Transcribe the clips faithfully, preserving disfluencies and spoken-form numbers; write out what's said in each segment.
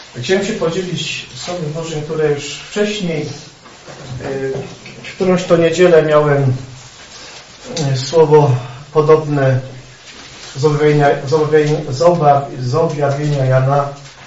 Chciałem się podzielić Słowem Bożym, które już wcześniej, w którąś to niedzielę miałem słowo podobne z objawienia, z objawienia, z objawienia Jana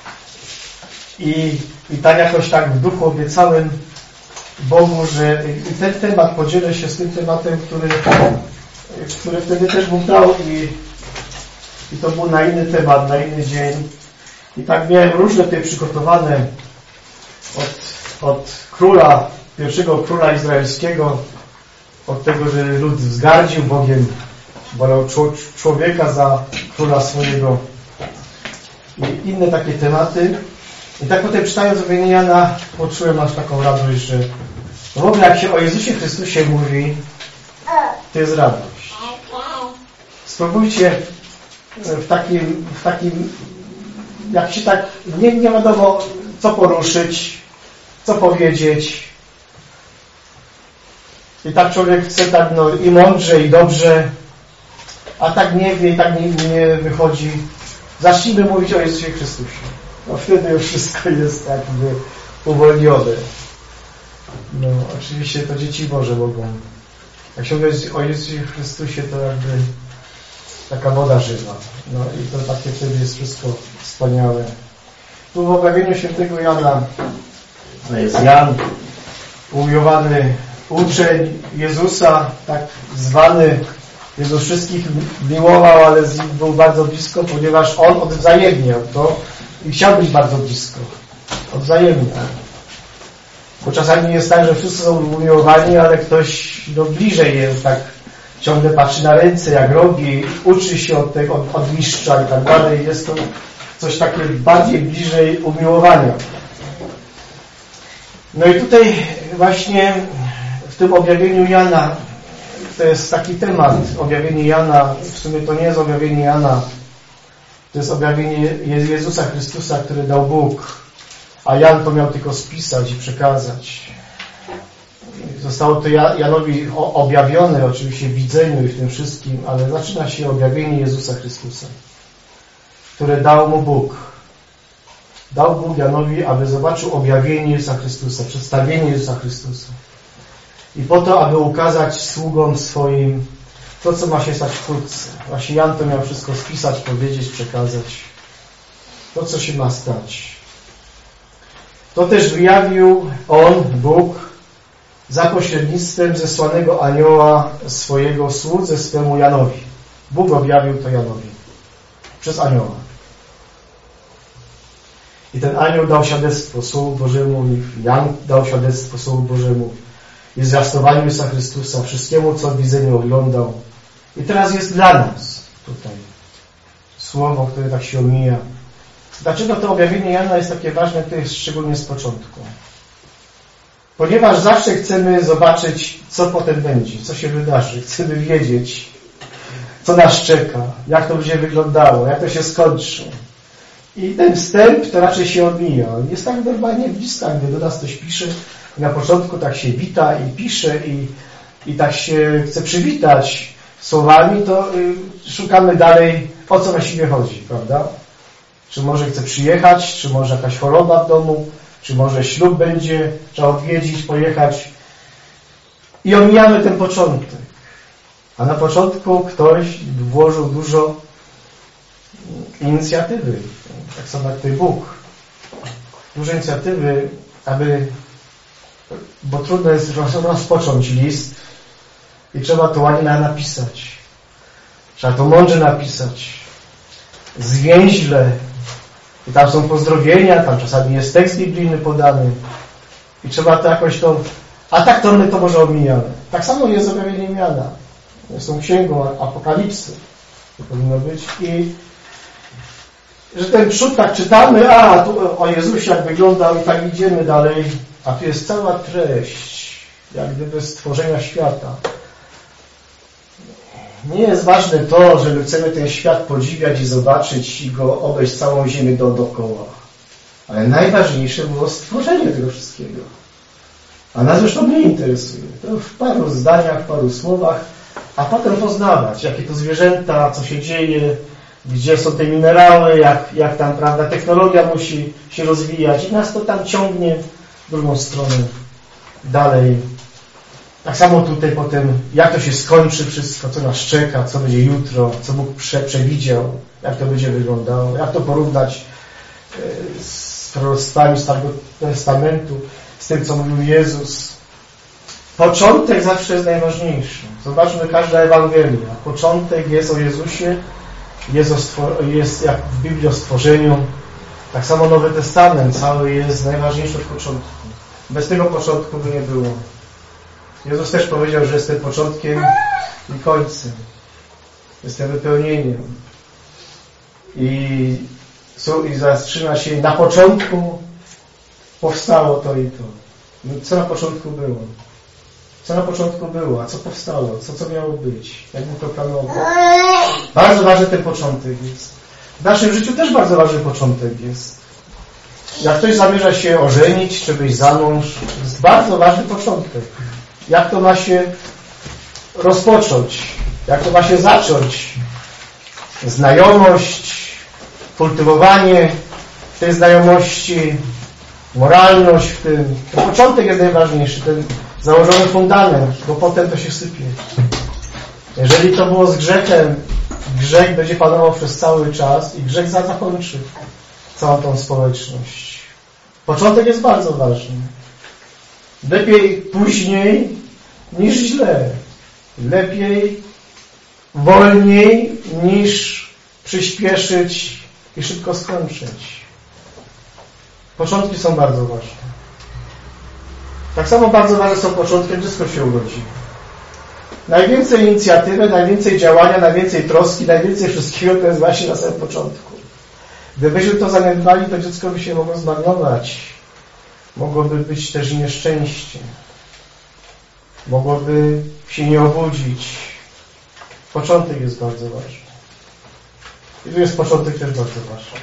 i, i tak jakoś tak w duchu obiecałem Bogu, że i ten temat podzielę się z tym tematem, który, który wtedy też Bóg dał i, i to był na inny temat, na inny dzień. I tak miałem różne tutaj przygotowane od, od króla, pierwszego króla izraelskiego, od tego, że lud wzgardził Bogiem, wolał człowieka za króla swojego i inne takie tematy. I tak potem czytając objawienie Jana poczułem aż taką radość, że w ogóle jak się o Jezusie Chrystusie mówi, to jest radość. Spróbujcie w takim, w takim jak się tak nie, nie wiadomo co poruszyć, co powiedzieć. I tak człowiek chce tak no, i mądrze, i dobrze, a tak nie wie, i tak nie, nie wychodzi. Zacznijmy mówić o Jezusie Chrystusie. No wtedy już wszystko jest jakby uwolnione. No oczywiście to dzieci Boże mogą. Jak się mówi o Jezusie Chrystusie, to jakby taka woda żywa. No i to takie wtedy jest wszystko wspaniałe. Tu w objawieniu świętego Jana, to jest Jan, umiłowany uczeń Jezusa, tak zwany. Jezus wszystkich miłował, ale z nich był bardzo blisko, ponieważ On odwzajemniał to i chciał być bardzo blisko. Odwzajemniał. Bo czasami jest tak, że wszyscy są umiłowani, ale ktoś no, bliżej jest, tak ciągle patrzy na ręce, jak robi, uczy się od tego, od, od mistrza i tak dalej. Jest to coś takie bardziej bliżej umiłowania. No i tutaj właśnie w tym objawieniu Jana, to jest taki temat, objawienie Jana, w sumie to nie jest objawienie Jana, to jest objawienie Jezusa Chrystusa, który dał Bóg, a Jan to miał tylko spisać i przekazać. Zostało to Janowi objawione, oczywiście w widzeniu i w tym wszystkim, ale zaczyna się objawienie Jezusa Chrystusa, które dał mu Bóg. Dał Bóg Janowi, aby zobaczył objawienie Jezusa Chrystusa, przedstawienie Jezusa Chrystusa. I po to, aby ukazać sługom swoim to, co ma się stać wkrótce. Właśnie Jan to miał wszystko spisać, powiedzieć, przekazać. To, co się ma stać. To też wyjawił On, Bóg, za pośrednictwem zesłanego anioła swojego słudze swemu Janowi. Bóg objawił to Janowi. Przez anioła. I ten anioł dał świadectwo Słowu Bożemu, i Jan dał świadectwo Słowu Bożemu i zwiastowaniu Jezusa Chrystusa, wszystkiemu, co w widzeniu oglądał. I teraz jest dla nas tutaj słowo, które tak się omija. Dlaczego to objawienie Jana jest takie ważne, to jest szczególnie z początku? Ponieważ zawsze chcemy zobaczyć, co potem będzie, co się wydarzy. Chcemy wiedzieć, co nas czeka, jak to będzie wyglądało, jak to się skończy. I ten wstęp to raczej się omija. Jest tak normalnie blisko, gdy do nas ktoś pisze. Na początku tak się wita i pisze i, i tak się chce przywitać słowami, to y, szukamy dalej, o co właściwie chodzi, prawda? Czy może chce przyjechać, czy może jakaś choroba w domu, czy może ślub będzie, trzeba odwiedzić, pojechać. I omijamy ten początek. A na początku ktoś włożył dużo inicjatywy. Tak samo jak tutaj Bóg. Dużo inicjatywy, aby, bo trudno jest rozpocząć list i trzeba to ładnie napisać. Trzeba to mądrze napisać. Zwięźle. I tam są pozdrowienia, tam czasami jest tekst biblijny podany. I trzeba to jakoś to... A tak to my to może omijamy. Tak samo jest z objawieniem Jana. Jest tą księgą Apokalipsy. To powinno być. I że ten przód tak czytamy, a tu o Jezusie jak wyglądał i tak idziemy dalej. A tu jest cała treść, jak gdyby stworzenia świata. Nie jest ważne to, że my chcemy ten świat podziwiać i zobaczyć i go obejść całą ziemię do, dookoła. Ale najważniejsze było stworzenie tego wszystkiego. A nas już to mnie interesuje. To w paru zdaniach, w paru słowach, a potem poznawać, jakie to zwierzęta, co się dzieje, gdzie są te minerały, jak, jak tam, prawda, technologia musi się rozwijać i nas to tam ciągnie w drugą stronę dalej. Tak samo tutaj potem, jak to się skończy wszystko, co nas czeka, co będzie jutro, co Bóg prze, przewidział, jak to będzie wyglądało, jak to porównać z proroctwami Starego Testamentu, z tym, co mówił Jezus. Początek zawsze jest najważniejszy. Zobaczmy, każda Ewangelia. Początek jest o Jezusie, jest, o stwor- jest jak w Biblii o stworzeniu. Tak samo Nowy Testament cały jest najważniejszy od początku. Bez tego początku by nie było. Jezus też powiedział, że jestem początkiem i końcem. Jestem wypełnieniem. I, i zaczyna się na początku powstało to i to. Co na początku było? Co na początku było? A co powstało? Co, co miało być? Jak Bóg to planował? Bardzo ważny ten początek jest. W naszym życiu też bardzo ważny początek jest. Jak ktoś zamierza się ożenić, czy wyjść za mąż, jest bardzo ważny początek. Jak to ma się rozpocząć? Jak to ma się zacząć? Znajomość, kultywowanie tej znajomości, moralność w tym. Ten początek jest najważniejszy, ten założony fundament, bo potem to się sypie. Jeżeli to było z grzechem, grzech będzie panował przez cały czas i grzech zakończy całą tą społeczność. Początek jest bardzo ważny. Lepiej później niż źle. Lepiej wolniej niż przyspieszyć i szybko skończyć. Początki są bardzo ważne. Tak samo bardzo ważne są początki, jak dziecko się urodzi. Najwięcej inicjatywy, najwięcej działania, najwięcej troski, najwięcej wszystkiego to jest właśnie na samym początku. Gdybyśmy to zaniedbali, to dziecko by się mogło zmarnować. Mogłoby być też nieszczęście. Mogłoby się nie obudzić. Początek jest bardzo ważny. I tu jest początek też bardzo ważny.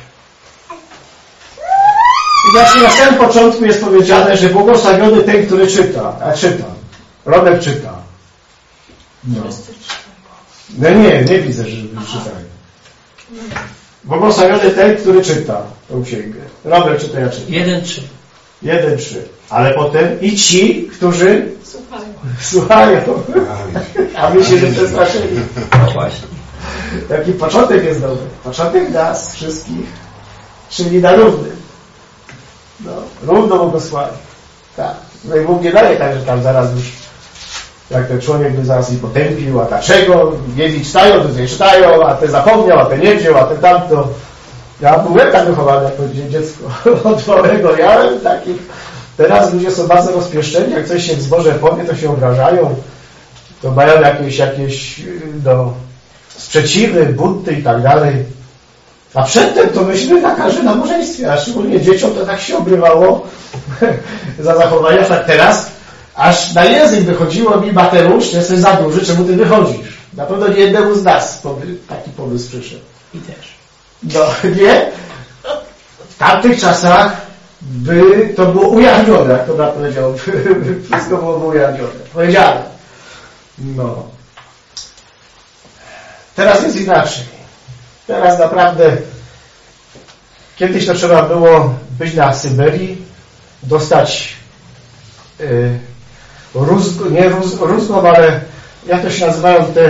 I właśnie na samym początku jest powiedziane, że błogosławiony ten, który czyta. A czyta. Romek czyta. No. No nie, nie widzę, że czytają. Błogosławiony ten, który czyta tą księgę. Robert czyta, ja czytam. Jeden, trzy. Jeden, trzy. Ale potem i ci, którzy Słuchają. słuchają. A my się nie przestraszyli. No właśnie. Taki początek jest dobry. Początek nas wszystkich, czyli na równym. No, równo błogosławi. Tak. No i Bóg nie daje tak, że tam zaraz już jak ten człowiek by zaraz ich potępił, a dlaczego? Jedni czytają, to nie czytają, a ten zapomniał, a ten nie wziął, a ten tamto. Ja byłem tak wychowany jako dziecko od małego. Ja taki. Teraz ludzie są bardzo rozpieszczeni, jak coś się w zborze powie, to się obrażają. To mają jakieś, jakieś no, sprzeciwy, bunty i tak dalej. A przedtem to myśmy na każdym nabożeństwie, a szczególnie dzieciom to tak się obrywało za zachowania, tak teraz aż na język wychodziło mi: Mateusz, jesteś za duży, czemu ty wychodzisz? Na pewno nie jednemu z nas taki pomysł przyszedł. I też. No, nie? W tamtych czasach by to było ujawnione, jak to brat powiedział. Wszystko było ujawnione. Powiedziane. No. Teraz jest inaczej. Teraz naprawdę kiedyś to trzeba było być na Syberii, dostać yy, rózg, nie róz, rózgą, ale jak to się nazywają te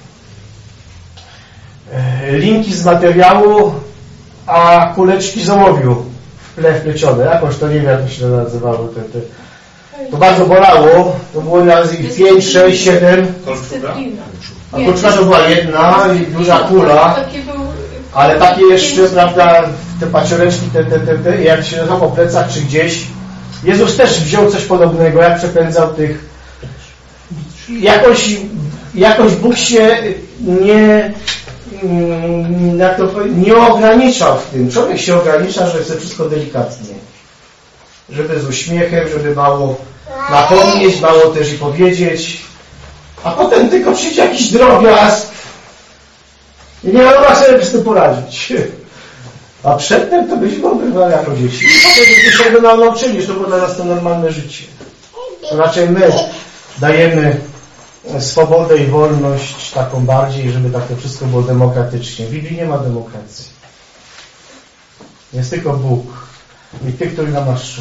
yy, linki z materiału, a kuleczki z ołowiu wplecione. Jakoś to nie wiem, jak to się nazywało. Te, te. To bardzo bolało. To było nas ich pięć, sześć, siedem. A kruczka to była jedna i duża kula. Ale takie jeszcze, prawda, te pacioreczki, te, te, te, te, jak się nazywa po plecach czy gdzieś. Jezus też wziął coś podobnego, jak przepędzał tych. Jakoś, jakoś Bóg się nie, jak to nie ograniczał w tym. Człowiek się ogranicza, że chce wszystko delikatnie. Żeby z uśmiechem, żeby mało napomnieć, mało też i powiedzieć. A potem tylko przyjdzie jakiś drobiazg i nie ma sobie z tym poradzić. A przedtem to byśmy obrywali jako dzieci. I potem byśmy się go nauczyli, że to było dla nas to normalne życie. To raczej my dajemy swobodę i wolność taką bardziej, żeby tak to wszystko było demokratycznie. W Biblii nie ma demokracji. Jest tylko Bóg i tych, który namaszcza.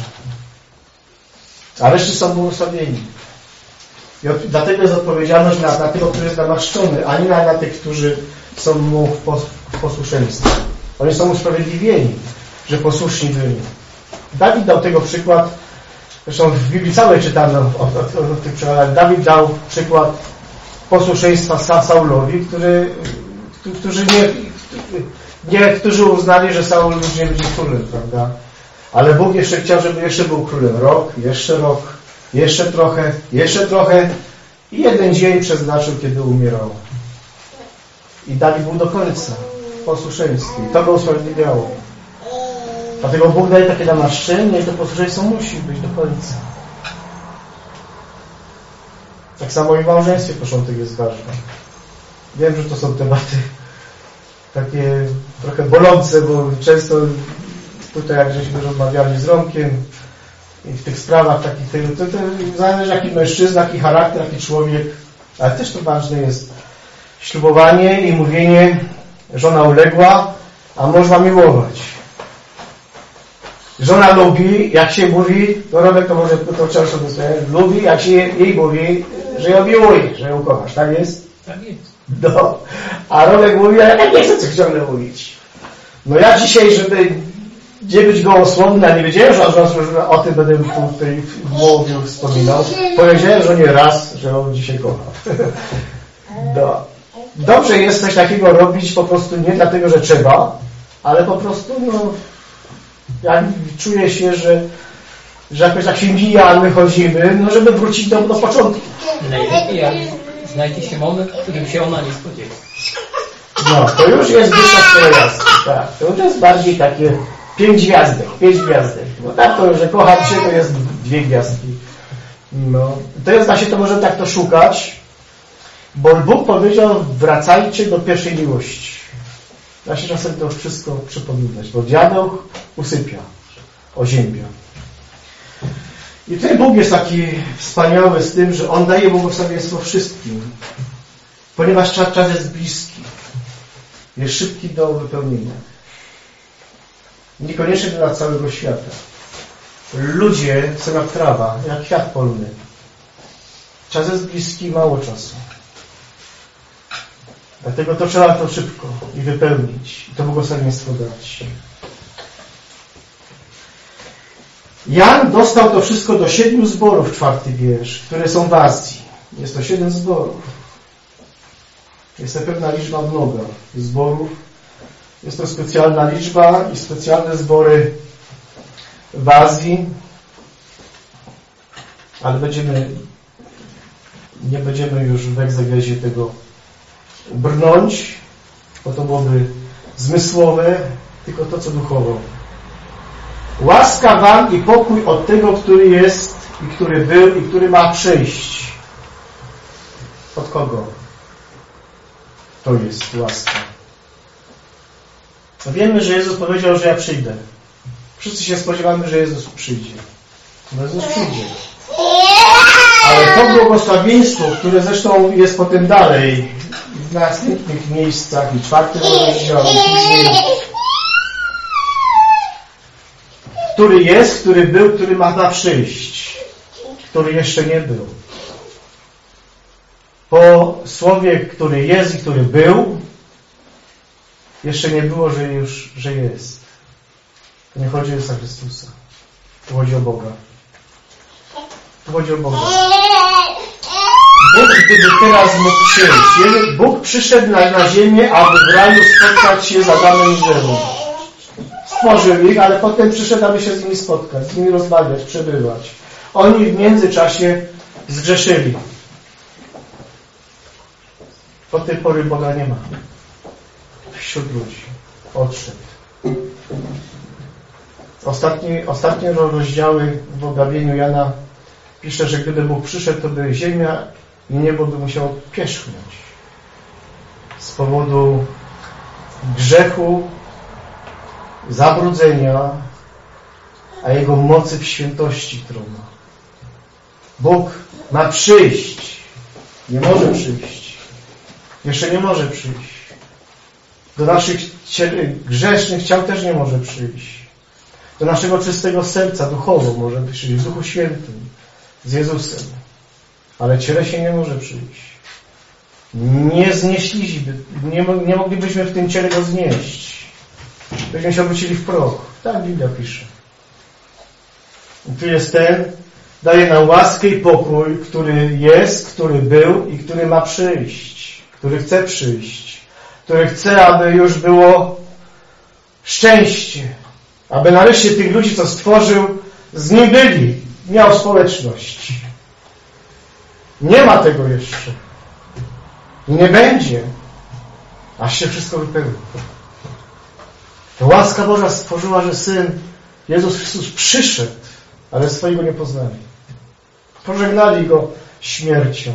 A reszty są błogosławieni. I od, dlatego jest odpowiedzialność na, na tego, który jest namaszczony, a nie na, na tych, którzy są mu w, pos, w posłuszeństwie. Oni są usprawiedliwieni, że posłuszni byli. Dawid dał tego przykład, zresztą w Biblii całej czytamy o, o, o, o tych przykładach. Dawid dał przykład posłuszeństwa Sa, Saulowi, który, którzy nie, nie, którzy uznali, że Saul już nie będzie królem, prawda? Ale Bóg jeszcze chciał, żeby jeszcze był królem. Rok, jeszcze rok, jeszcze trochę, jeszcze trochę i jeden dzień przeznaczył, kiedy umierał. I Dawid był do końca w posłuszeństwie. I to go usprawiedliwiało. Dlatego Bóg daje takie namaszczenie i to posłuszeństwo musi być do końca. Tak samo i w małżeństwie początek jest ważny. Wiem, że to są tematy takie trochę bolące, bo często tutaj, jak żeśmy rozmawiali z Romkiem i w tych sprawach takich, to, to zależy jaki mężczyzna, jaki charakter, jaki człowiek, ale też to ważne jest ślubowanie i mówienie, żona uległa, a mąż ma miłować. Żona lubi, jak się mówi, to Romek to może to często dostanie, lubi, jak się jej mówi, że ją miłuje, że ją kochasz. Tak jest? Tak jest. No. A Romek mówi, ale ja nie chcę co ciągle mówić. No ja dzisiaj, żeby nie być gołosłowny, a nie wiedziałem, że, że o tym będę tutaj w głowie wspominał, powiedziałem, że nie raz, że on dzisiaj kocha. No. Dobrze jest coś takiego robić po prostu nie dlatego, że trzeba, ale po prostu, no, ja czuję się, że, że jakoś tak się mija, a my chodzimy, no żeby wrócić do, do początku. Najlepiej jak znajdzie się moment, w którym się ona nie spodziewa. No, to już jest wyższa szkoła jazdy, tak. To już jest bardziej takie pięć gwiazdek, pięć gwiazdek. Bo tak to, że kocham się, to jest dwie gwiazdki. No, to jest, da się to może tak to szukać, bo Bóg powiedział, wracajcie do pierwszej miłości. Da się czasem to wszystko przypominać, bo diabeł usypia, oziębia. I tutaj Bóg jest taki wspaniały z tym, że On daje błogosławieństwo wszystkim, ponieważ czas, czas jest bliski, jest szybki do wypełnienia. Niekoniecznie dla całego świata. Ludzie są jak trawa, jak kwiat polny. Czas jest bliski, mało czasu. Dlatego to trzeba to szybko i wypełnić. I to błogosławieństwo dać. Jan dostał to wszystko do siedmiu zborów, czwarty wiersz, które są w Azji. Jest to siedem zborów. Jest to pewna liczba mnoga zborów. Jest to specjalna liczba i specjalne zbory w Azji. Ale będziemy, nie będziemy już w egzegezie tego brnąć, bo to byłoby zmysłowe, tylko to, co duchowo. Łaska wam i pokój od tego, który jest i który był i który ma przyjść. Od kogo? To jest łaska. Wiemy, że Jezus powiedział, że ja przyjdę. Wszyscy się spodziewamy, że Jezus przyjdzie. No Jezus przyjdzie. Ale to błogosławieństwo, które zresztą jest potem dalej, w następnych miejscach i czwartym rozdziale, później, który jest, który był, który ma na przyjść, który jeszcze nie był. Po słowie, który jest i który był, jeszcze nie było, że już, że jest. To nie chodzi o Jezusa Chrystusa. To chodzi o Boga. To chodzi o Boga. Bóg, gdyby teraz mógł przyjść. Bóg przyszedł na, na ziemię, aby w raju spotkać się z Adamem i Ewą. Stworzył ich, ale potem przyszedł, aby się z nimi spotkać, z nimi rozmawiać, przebywać. Oni w międzyczasie zgrzeszyli. Od tej pory Boga nie ma wśród ludzi. Odszedł. Ostatnie, ostatnie rozdziały w objawieniu Jana pisze, że gdyby Bóg przyszedł, to by ziemia i niebo by musiało pierzchnąć z powodu grzechu, zabrudzenia, a Jego mocy w świętości, którą ma. Bóg ma przyjść Nie może przyjść. Jeszcze nie może przyjść. Do naszych grzesznych ciał też nie może przyjść. Do naszego czystego serca duchowo może przyjść, w Duchu Świętym, z Jezusem. Ale ciele nie może przyjść. Nie znieśliśmy, nie, nie moglibyśmy w tym ciele go znieść. Byśmy się obrócili w proch. Tak Biblia pisze. I tu jest ten, daje nam łaskę i pokój, który jest, który był i który ma przyjść. Który chce przyjść. Który chce, aby już było szczęście. Aby nareszcie tych ludzi, co stworzył, z nim byli. Miał społeczność. Nie ma tego jeszcze. I nie będzie. Aż się wszystko wypełni. To łaska Boża stworzyła, że Syn Jezus Chrystus przyszedł, ale swojego nie poznali. Pożegnali Go śmiercią.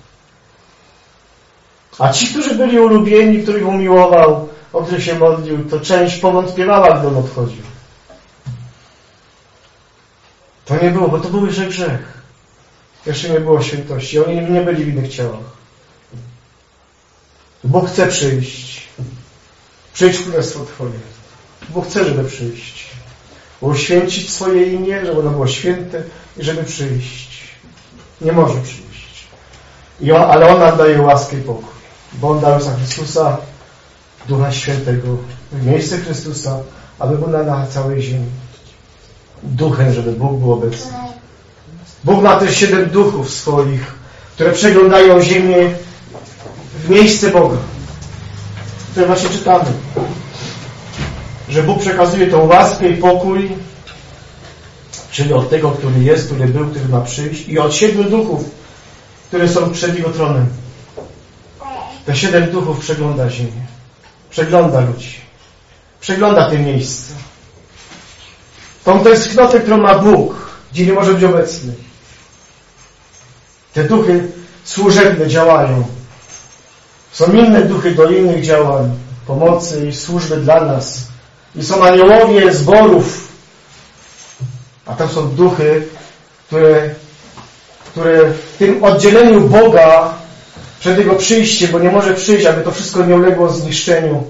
A ci, którzy byli ulubieni, których umiłował, o których się modlił, to część powątpiewała, gdy On odchodził. To nie było, bo to był jeszcze grzech. Jeszcze nie było świętości. Oni nie byli w innych ciałach. Bóg chce przyjść. Przyjdź królestwo Twoje. Bóg chce, żeby przyjść. Uświęcić swoje imię, żeby ono było święte i żeby przyjść. Nie może przyjść. I on, ale On nam daje łaskę i pokój. Bo On dał za Chrystusa, Ducha Świętego, w miejsce Chrystusa, aby był na całej ziemi. Duchem, żeby Bóg był obecny. Bóg ma też siedem duchów swoich, które przeglądają ziemię w miejsce Boga. Tutaj właśnie czytamy, że Bóg przekazuje tą łaskę i pokój, czyli od tego, który jest, który był, który ma przyjść, i od siedmiu duchów, które są przed Jego tronem. Te siedem duchów przegląda ziemię. Przegląda ludzi. Przegląda te miejsca. Tą tęsknotę, którą ma Bóg, gdzie nie może być obecny. Te duchy służebne działają. Są inne duchy do innych działań, pomocy i służby dla nas. I są aniołowie zborów. A tam są duchy, które, które w tym oddzieleniu Boga przed Jego przyjściem, bo nie może przyjść, aby to wszystko nie uległo zniszczeniu.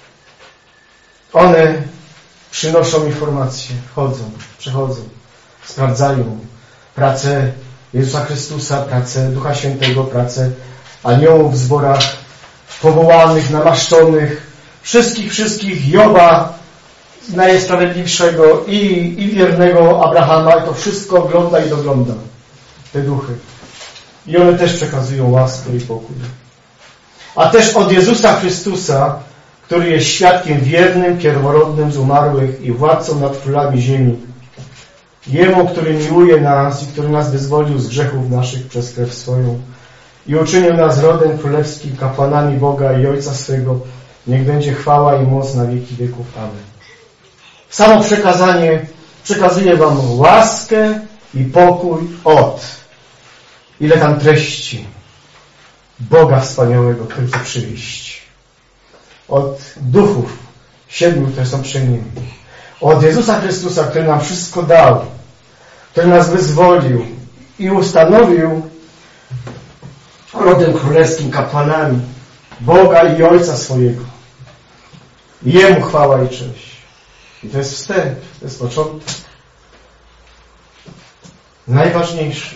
One przynoszą informacje, chodzą, przechodzą, sprawdzają pracę Jezusa Chrystusa, pracę Ducha Świętego, pracę aniołów w zborach, powołanych, namaszczonych, wszystkich, wszystkich, Joba, najsprawiedliwszego i, i wiernego Abrahama, i to wszystko ogląda i dogląda, te duchy. I one też przekazują łaskę i pokój. A też od Jezusa Chrystusa, który jest świadkiem wiernym, pierworodnym z umarłych i władcą nad królami ziemi. Jemu, który miłuje nas i który nas wyzwolił z grzechów naszych przez krew swoją i uczynił nas rodem królewskim, kapłanami Boga i Ojca swego, niech będzie chwała i moc na wieki wieków. Amen. Samo przekazanie przekazuje wam łaskę i pokój od. Ile tam treści Boga wspaniałego, który chce przyjść. Od duchów siedmiu, które są przy Nim. Od Jezusa Chrystusa, który nam wszystko dał, który nas wyzwolił i ustanowił rodem królewskim, kapłanami Boga i Ojca swojego. Jemu chwała i cześć. I to jest wstęp, to jest początek. Najważniejszy.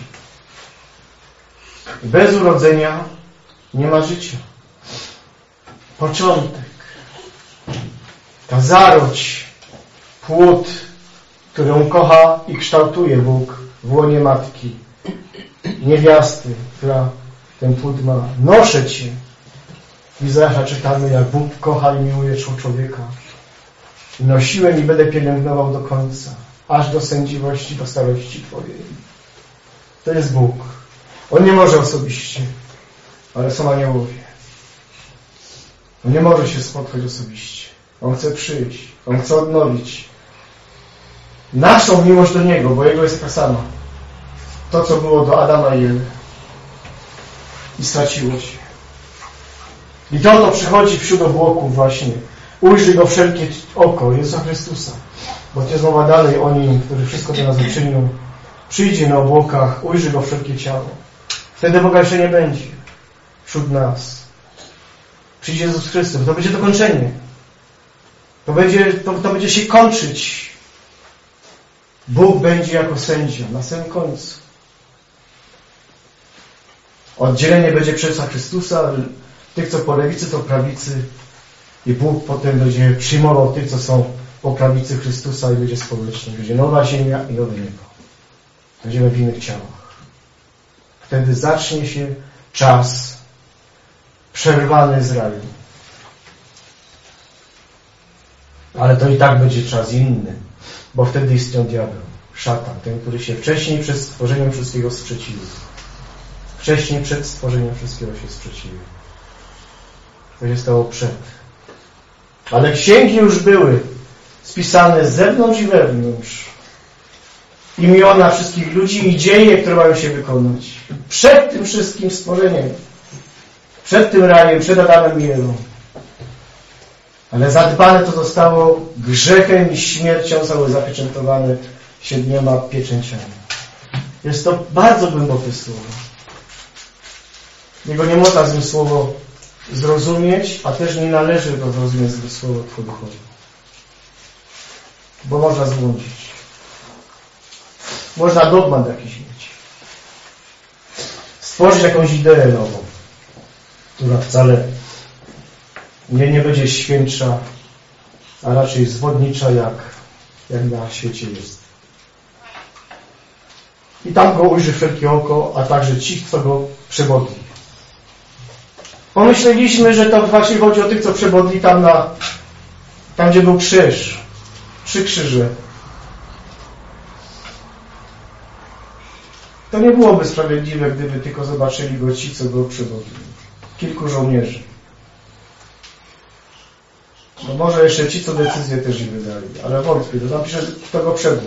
Bez urodzenia nie ma życia. Początek. Ta zarodź, płód, którą kocha i kształtuje Bóg w łonie matki. Niewiasty, która ten płód ma. Noszę Cię. W Izraela czytamy, jak Bóg kocha i miłuje człowieka. Nosiłem i będę pielęgnował do końca, aż do sędziwości, do starości Twojej. To jest Bóg. On nie może osobiście, ale są aniołowie. On nie może się spotkać osobiście. On chce przyjść. On chce odnowić naszą miłość do Niego, bo Jego jest taka sama. To, co było do Adama i Ewy. I straciło się. I to, to przychodzi wśród obłoków właśnie. Ujrzy Go wszelkie oko, Jezusa Chrystusa. Bo to jest mowa dalej o Nim, który wszystko dla nas uczynił. Przyjdzie na obłokach, ujrzy Go wszelkie ciało. Wtedy Boga jeszcze nie będzie. wśród nas. Przyjdzie Jezus Chrystus. To będzie dokończenie. To będzie, to, to będzie się kończyć. Bóg będzie jako sędzia na samym końcu. Oddzielenie będzie przez Chrystusa, tych, co po lewicy, to prawicy. I Bóg potem będzie przyjmował tych, co są po prawicy Chrystusa i będzie społeczność. Będzie nowa ziemia i nowe niebo. Będziemy w innych ciałach. Wtedy zacznie się czas przerwany z raju. Ale to i tak będzie czas inny, bo wtedy istniał diabeł, szatan, ten, który się wcześniej przed stworzeniem wszystkiego sprzeciwił. Wcześniej przed stworzeniem wszystkiego się sprzeciwił. To się stało przed. Ale księgi już były spisane z zewnątrz i wewnątrz. Imiona wszystkich ludzi i dzieje, które mają się wykonać. Przed tym wszystkim stworzeniem. Przed tym rajem, przed Adamem i Ewą. Ale zadbane to zostało grzechem i śmiercią, zostało zapieczętowane siedmioma pieczęciami. Jest to bardzo głębokie słowo. Jego nie można zmysłowo zrozumieć, a też nie należy go zrozumieć zmysłowo duchowo. Bo można zbłądzić. Można dogmat jakiś mieć. Stworzyć jakąś ideę nową, która wcale nie, nie będzie świętsza, a raczej zwodnicza, jak, jak na świecie jest. I tam go ujrzy wszelkie oko, a także ci, co go przebodli. Pomyśleliśmy, że to właśnie chodzi o tych, co przebodli tam, na, tam gdzie był krzyż. Trzy krzyże. To nie byłoby sprawiedliwe, gdyby tylko zobaczyli go ci, co go przebodli. Kilku żołnierzy. No może jeszcze ci, co decyzję też i wydali, ale wątpię, to tam pisze, kto go przebył.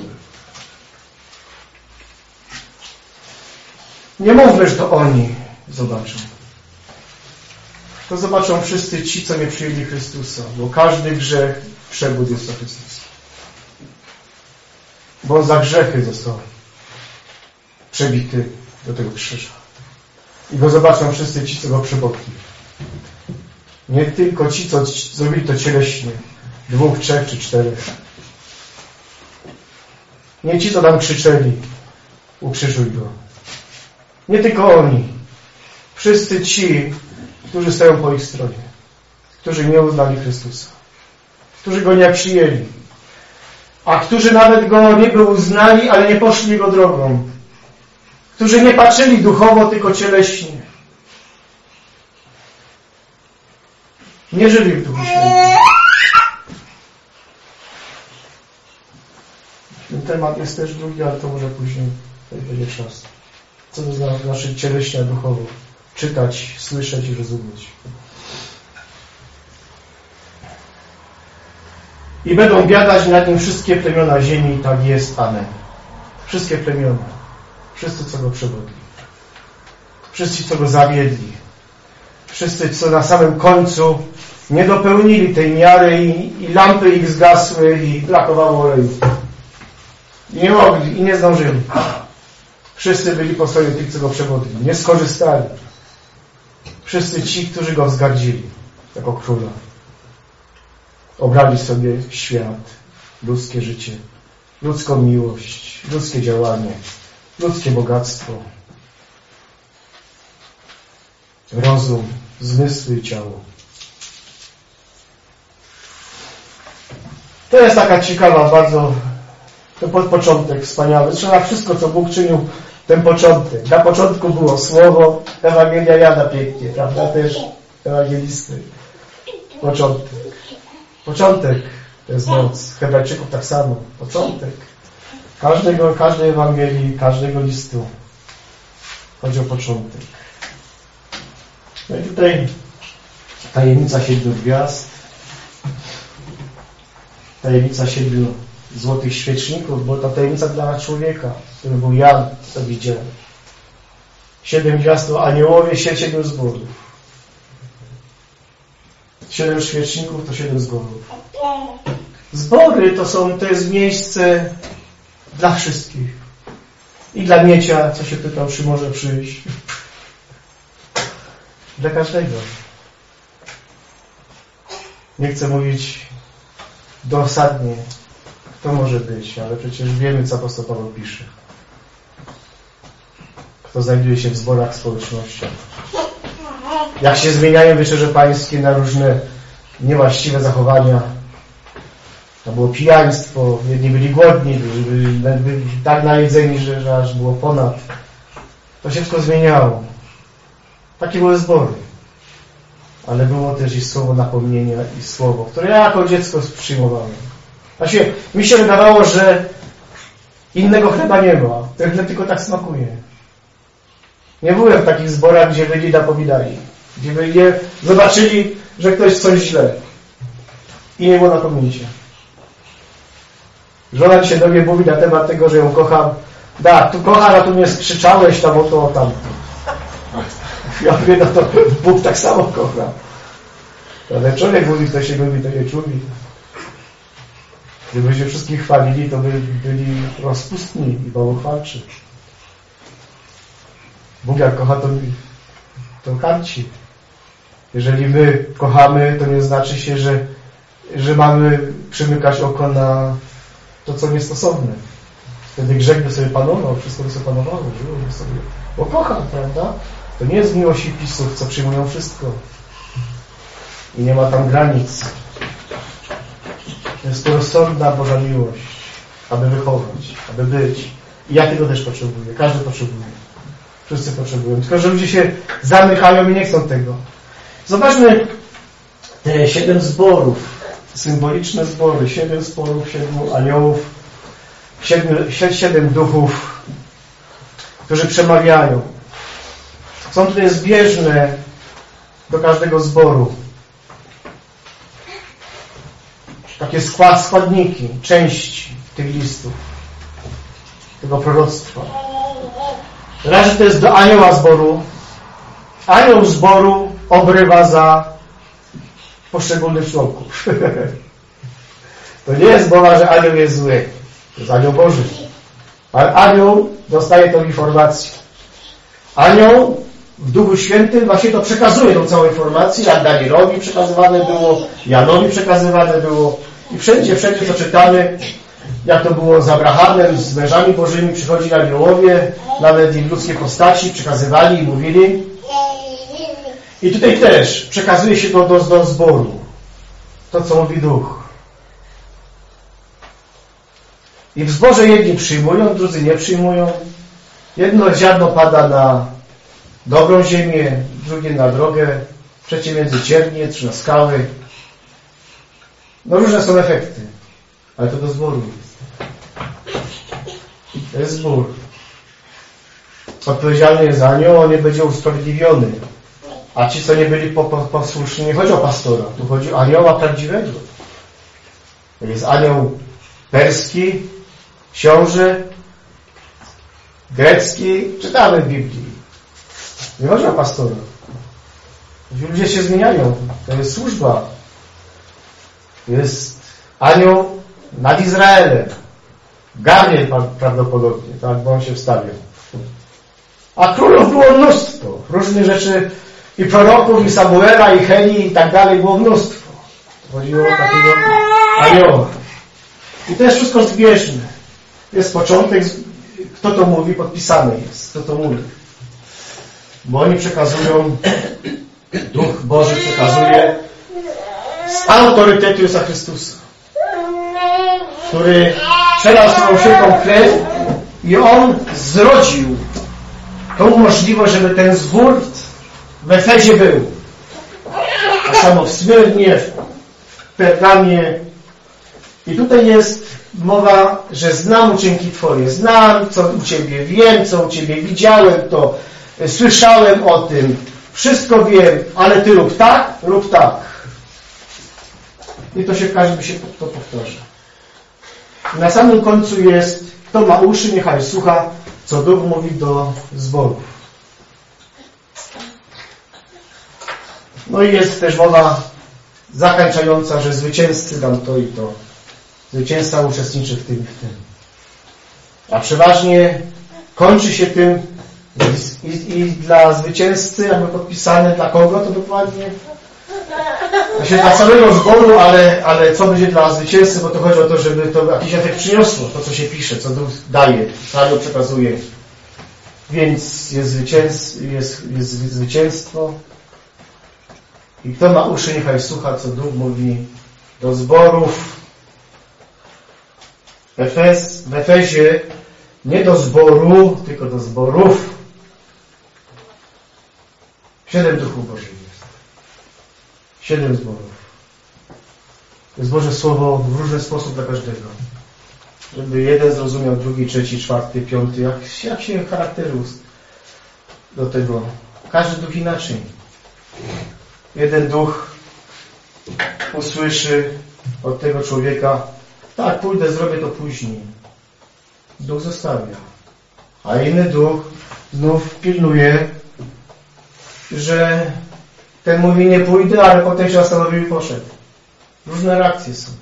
Nie mówmy, że to oni zobaczą. To zobaczą wszyscy ci, co nie przyjęli Chrystusa, bo każdy grzech przebód jest za Chrystusa. Bo on za grzechy został przebity do tego krzyża. I go zobaczą wszyscy ci, co go przebodli. Nie tylko ci, co zrobili to cieleśnie. Dwóch, trzech czy czterech. Nie ci, co tam krzyczeli. Ukrzyżuj go. Nie tylko oni. Wszyscy ci, którzy stoją po ich stronie. Którzy nie uznali Chrystusa. Którzy go nie przyjęli. A którzy nawet go nie by uznali, ale nie poszli jego drogą. Którzy nie patrzyli duchowo, tylko cieleśnie. Nie żyli w Duchu Świętym. Ten temat jest też drugi, ale to może później będzie czas. Co to znaczy cieleśnie duchowo? Czytać, słyszeć i rozumieć. I będą biadać nad nim wszystkie plemiona ziemi, tak jest. Amen. Wszystkie plemiona. Wszyscy, co go przebodli. Wszyscy, co go zawiedli. Wszyscy, co na samym końcu nie dopełnili tej miary i, i lampy ich zgasły i brakowało oleju. I nie mogli, i nie zdążyli. Wszyscy byli po stronie tych, co go przebodli. Nie skorzystali. Wszyscy ci, którzy go wzgardzili jako króla. Obrali sobie świat, ludzkie życie, ludzką miłość, ludzkie działanie, ludzkie bogactwo, rozum, zmysły i ciało. To jest taka ciekawa bardzo, to pod początek wspaniały. Zresztą na wszystko, co Bóg czynił, ten początek. Na początku było Słowo, Ewangelia Jana pięknie, prawda? Też ewangelisty. Początek. Początek to jest moc. Hebrajczyków tak samo. Początek. Każdego, każdej Ewangelii, każdego listu chodzi o początek. No i tutaj tajemnica siedmiu gwiazd, tajemnica siedmiu złotych świeczników, bo to tajemnica dla człowieka, który był Jan, co widział. Siedem gwiazd to aniołowie, siedmiu zborów. Siedem świeczników to siedem zborów. Zbory to są, to jest miejsce dla wszystkich. I dla Miecia, co się pytał, czy może przyjść. Dla każdego. Nie chcę mówić dosadnie, kto może być, ale przecież wiemy, co apostoł Paweł pisze. Kto znajduje się w zborach społeczności. Jak się zmieniają wieczerze pańskie na różne niewłaściwe zachowania. To było pijaństwo, jedni byli głodni, byli, byli tak najedzeni, że, że aż było ponad. To się wszystko zmieniało. Takie były zbory. Ale było też i słowo napomnienia i słowo, które ja jako dziecko przyjmowałem. Właśnie mi się wydawało, że innego chleba nie ma. Ten chleb tylko tak smakuje. Nie byłem w takich zborach, gdzie byli napominali. Gdzie by nie zobaczyli, że ktoś coś źle. I nie było napomnienia. Żona dzisiaj do mnie mówi na temat tego, że ją kocham. Da, tu kocham, a tu mnie skrzyczałeś tam o to, o tam. Ja mówię, no to Bóg tak samo kocha. Ale człowiek mówi, kto się lubi, to nie człowiek. Gdyby się wszystkich chwalili, to by byli rozpustni i bałwochwalczy. Bóg jak kocha, to, to karci. Jeżeli my kochamy, to nie znaczy się, że, że mamy przymykać oko na to, co niestosowne. Wtedy grzech by sobie panował, wszystko by sobie panowało, żyłoby sobie. Bo kocham, prawda? To nie jest miłości pisów, co przyjmują wszystko. I nie ma tam granic. To jest to rozsądna Boża miłość, aby wychować, aby być. I ja tego też potrzebuję. Każdy potrzebuje. Wszyscy potrzebują. Tylko, że ludzie się zamykają i nie chcą tego. Zobaczmy te siedem zborów. Symboliczne zbory. Siedem zborów, siedmiu aniołów, siedmiu, siedem duchów, którzy przemawiają. Są tutaj zbieżne do każdego zboru. Takie skład, składniki, części tych listów, tego proroctwa. Raz, że to jest do anioła zboru. Anioł zboru obrywa za poszczególnych członków. To nie jest mowa, że anioł jest zły. To jest anioł Boży. Ale anioł dostaje tą informację. Anioł w Duchu Świętym właśnie to przekazuje tą całą informację, jak Danielowi przekazywane było, Janowi przekazywane było. I wszędzie, wszędzie to czytamy, jak to było z Abrahamem, z mężami Bożymi, przychodzili aniołowie, nawet i w ludzkiej postaci, przekazywali i mówili. I tutaj też przekazuje się to do, do zboru. To, co mówi Duch. I w zborze jedni przyjmują, drudzy nie przyjmują. Jedno ziarno pada na dobrą ziemię, drugie na drogę, trzecie między ciernie, czy na skały. No różne są efekty. Ale to do zboru jest. To jest zbór. Odpowiedzialny jest za anioł, on nie będzie usprawiedliwiony. A ci, co nie byli posłuszni, nie chodzi o pastora. Tu chodzi o anioła prawdziwego. To jest anioł perski, książę, grecki. Czytamy w Biblii. Nie chodzi o pastora. Ludzie się zmieniają. To jest służba. Jest anioł nad Izraelem. Gabriel prawdopodobnie, tak, bo on się wstawiał. A królów było mnóstwo. Różnych rzeczy i proroków, i Samuela, i Heli, i tak dalej było mnóstwo. Chodziło o takiego anioła. I to jest wszystko zbieżne. Jest początek, kto to mówi, podpisane jest. Kto to mówi. Bo oni przekazują, Duch Boży przekazuje z autorytetu Jezusa Chrystusa, który przelał swoją świętą krew i On zrodził tą możliwość, żeby ten zbór w Efezie był. A samo w Smyrnie, w Pergamie. I tutaj jest mowa, że znam uczynki Twoje, znam, co u Ciebie wiem, co u Ciebie widziałem, to słyszałem o tym, wszystko wiem, ale Ty rób tak, rób tak. I to się w każdym się to powtarza. I na samym końcu jest, kto ma uszy, niechaj słucha, co Duch mówi do zborów. No i jest też mowa zakańczająca, że zwycięzcy dam to i to. Zwycięzca uczestniczy w tym i w tym. A przeważnie kończy się tym, I, i dla zwycięzcy jakby podpisane dla kogo to dokładnie? Znaczy dla całego zboru, ale, ale co będzie dla zwycięzcy, bo to chodzi o to, żeby to jakiś efekt przyniosło, to co się pisze, co Duch daje, radio przekazuje. Więc jest, zwycięz, jest, jest zwycięstwo. I kto ma uszy, niechaj słucha, co Duch mówi do zborów. W, Efez, w Efezie nie do zboru, tylko do zborów. Siedem duchów Bożych jest. Siedem zborów. To jest Boże Słowo w różny sposób dla każdego. Żeby jeden zrozumiał, drugi, trzeci, czwarty, piąty, jak, jak się charakteruje do tego. Każdy duch inaczej. Jeden duch usłyszy od tego człowieka, tak, pójdę, zrobię to później. Duch zostawia. A inny duch znów pilnuje, że ten mówi, nie pójdę, ale potem się zastanowił i poszedł. Różne reakcje są.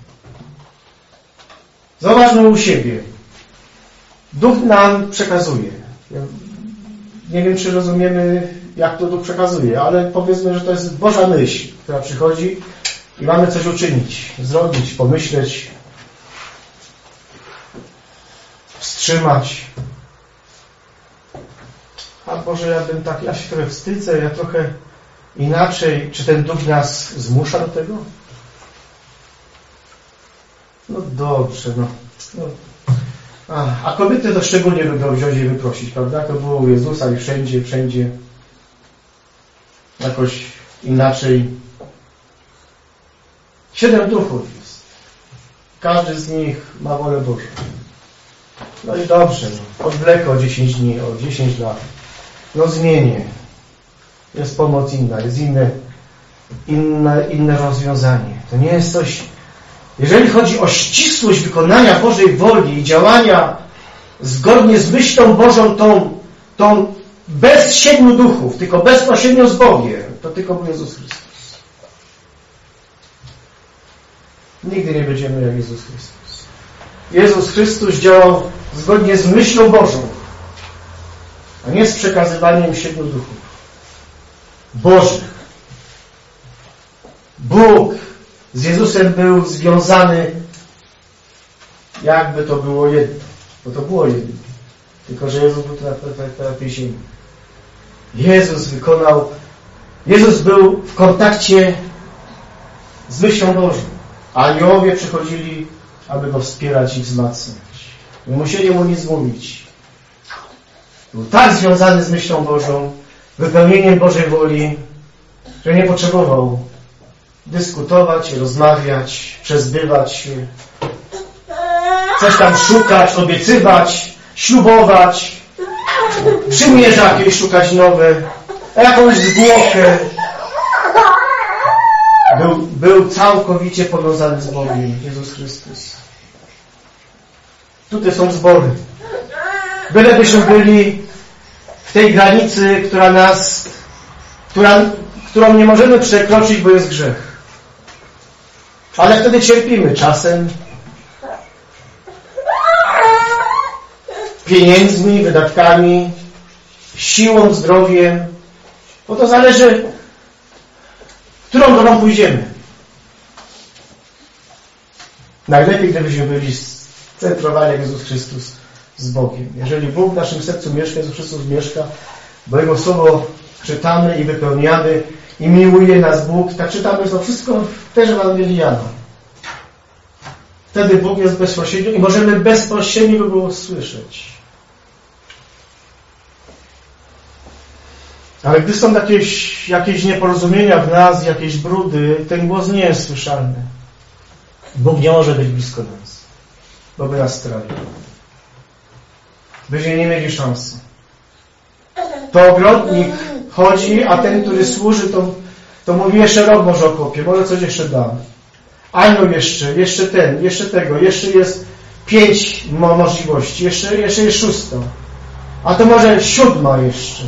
Zauważmy u siebie. Duch nam przekazuje. Nie wiem, czy rozumiemy, jak to Duch przekazuje, ale powiedzmy, że to jest Boża myśl, która przychodzi i mamy coś uczynić, zrobić, pomyśleć, wstrzymać. A Boże, ja bym tak, ja się trochę wstydzę, ja trochę inaczej. Czy ten Duch nas zmusza do tego? No dobrze, no. no. A, a kobiety to szczególnie by go wziąć i wyprosić, prawda? To było u Jezusa i wszędzie, wszędzie. Jakoś inaczej. Siedem duchów jest. Każdy z nich ma wolę Bożą. No i dobrze, no. Odwlekę o dziesięć dni, o dziesięć lat. No zmienię. Jest pomoc inna, jest inne, inne, inne rozwiązanie. To nie jest coś... Jeżeli chodzi o ścisłość wykonania Bożej woli i działania zgodnie z myślą Bożą, tą, tą bez siedmiu duchów, tylko bezpośrednio z Bogiem, to tylko był Jezus Chrystus. Nigdy nie będziemy jak Jezus Chrystus. Jezus Chrystus działał zgodnie z myślą Bożą, a nie z przekazywaniem siedmiu duchów Bożych. Bóg z Jezusem był związany, jakby to było jedno. Bo to było jedno. Tylko że Jezus był tu na, na, na tej ziemi. Jezus wykonał, Jezus był w kontakcie z myślą Bożą. A aniołowie przychodzili, aby Go wspierać i wzmacniać. Nie musieli Mu nic mówić. Był tak związany z myślą Bożą, wypełnieniem Bożej woli, że nie potrzebował dyskutować, rozmawiać, przezbywać się, coś tam szukać, obiecywać, ślubować, przymierza jakieś szukać nowe, jakąś zwłokę. Był, był całkowicie powiązany z Bogiem, Jezus Chrystus. Tutaj są zbory. Bylebyśmy byli w tej granicy, która nas, która, którą nie możemy przekroczyć, bo jest grzech. Ale wtedy cierpimy czasem, pieniędzmi, wydatkami, siłą, zdrowiem. Bo to zależy, którą drogą pójdziemy. Najlepiej, gdybyśmy byli scentrowani jak Jezus Chrystus z Bogiem. Jeżeli Bóg w naszym sercu mieszka, Jezus Chrystus mieszka, bo Jego Słowo czytamy i wypełniamy i miłuje nas Bóg, tak czytamy to wszystko też w Ewangelii Jana. Wtedy Bóg jest bezpośrednio i możemy bezpośrednio Go było słyszeć. Ale gdy są jakieś, jakieś nieporozumienia w nas, jakieś brudy, ten głos nie jest słyszalny. Bóg nie może być blisko nas, bo by nas strawił. Byśmy nie mieli szansy. To ogrodnik chodzi, a ten, który służy, to, to mówi, jeszcze rok może okopię, może coś jeszcze dam. Anioł jeszcze, jeszcze ten, jeszcze tego, jeszcze jest pięć możliwości, jeszcze, jeszcze jest szósta. A to może siódma jeszcze.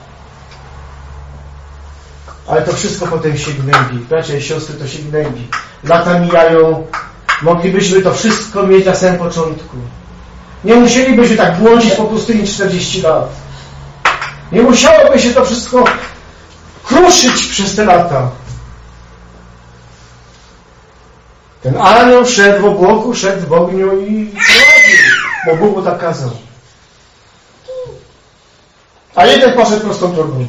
Ale to wszystko potem się gnębi. Bracia i siostry, to się gnębi. Lata mijają. Moglibyśmy to wszystko mieć na samym początku. Nie musielibyśmy tak błądzić po pustyni czterdzieści lat. Nie musiałoby się to wszystko kruszyć przez te lata. Ten anioł szedł w obłoku, szedł w ogniu i prowadził, bo Bóg mu tak kazał. A jeden poszedł prostą drogą.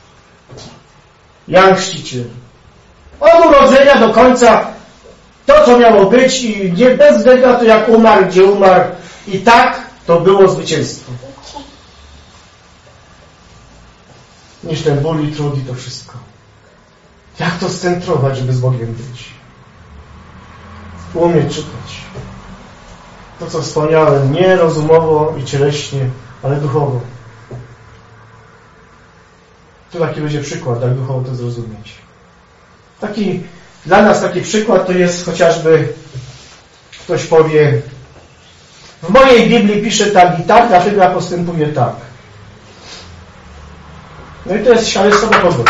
Jan Chrzciciel. Od urodzenia do końca to, co miało być i nie bez względu na to, jak umarł, gdzie umarł, i tak to było zwycięstwo. Niż ten ból i trud i to wszystko. Jak to scentrować, żeby z Bogiem być? Umieć czytać. To, co wspomniałem, nie rozumowo i cieleśnie, ale duchowo. To taki będzie przykład, jak duchowo to zrozumieć. Taki, dla nas taki przykład to jest chociażby, ktoś powie, w mojej Biblii pisze tak i tak, dlatego ja postępuję tak. No i to jest świadectwo dochodu.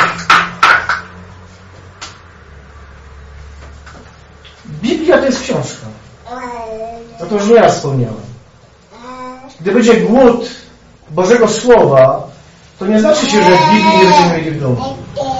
Biblia to jest książka. No to już nie raz wspomniałem. Gdy będzie głód Bożego Słowa, to nie znaczy się, że w Biblii nie będziemy mieli w domu.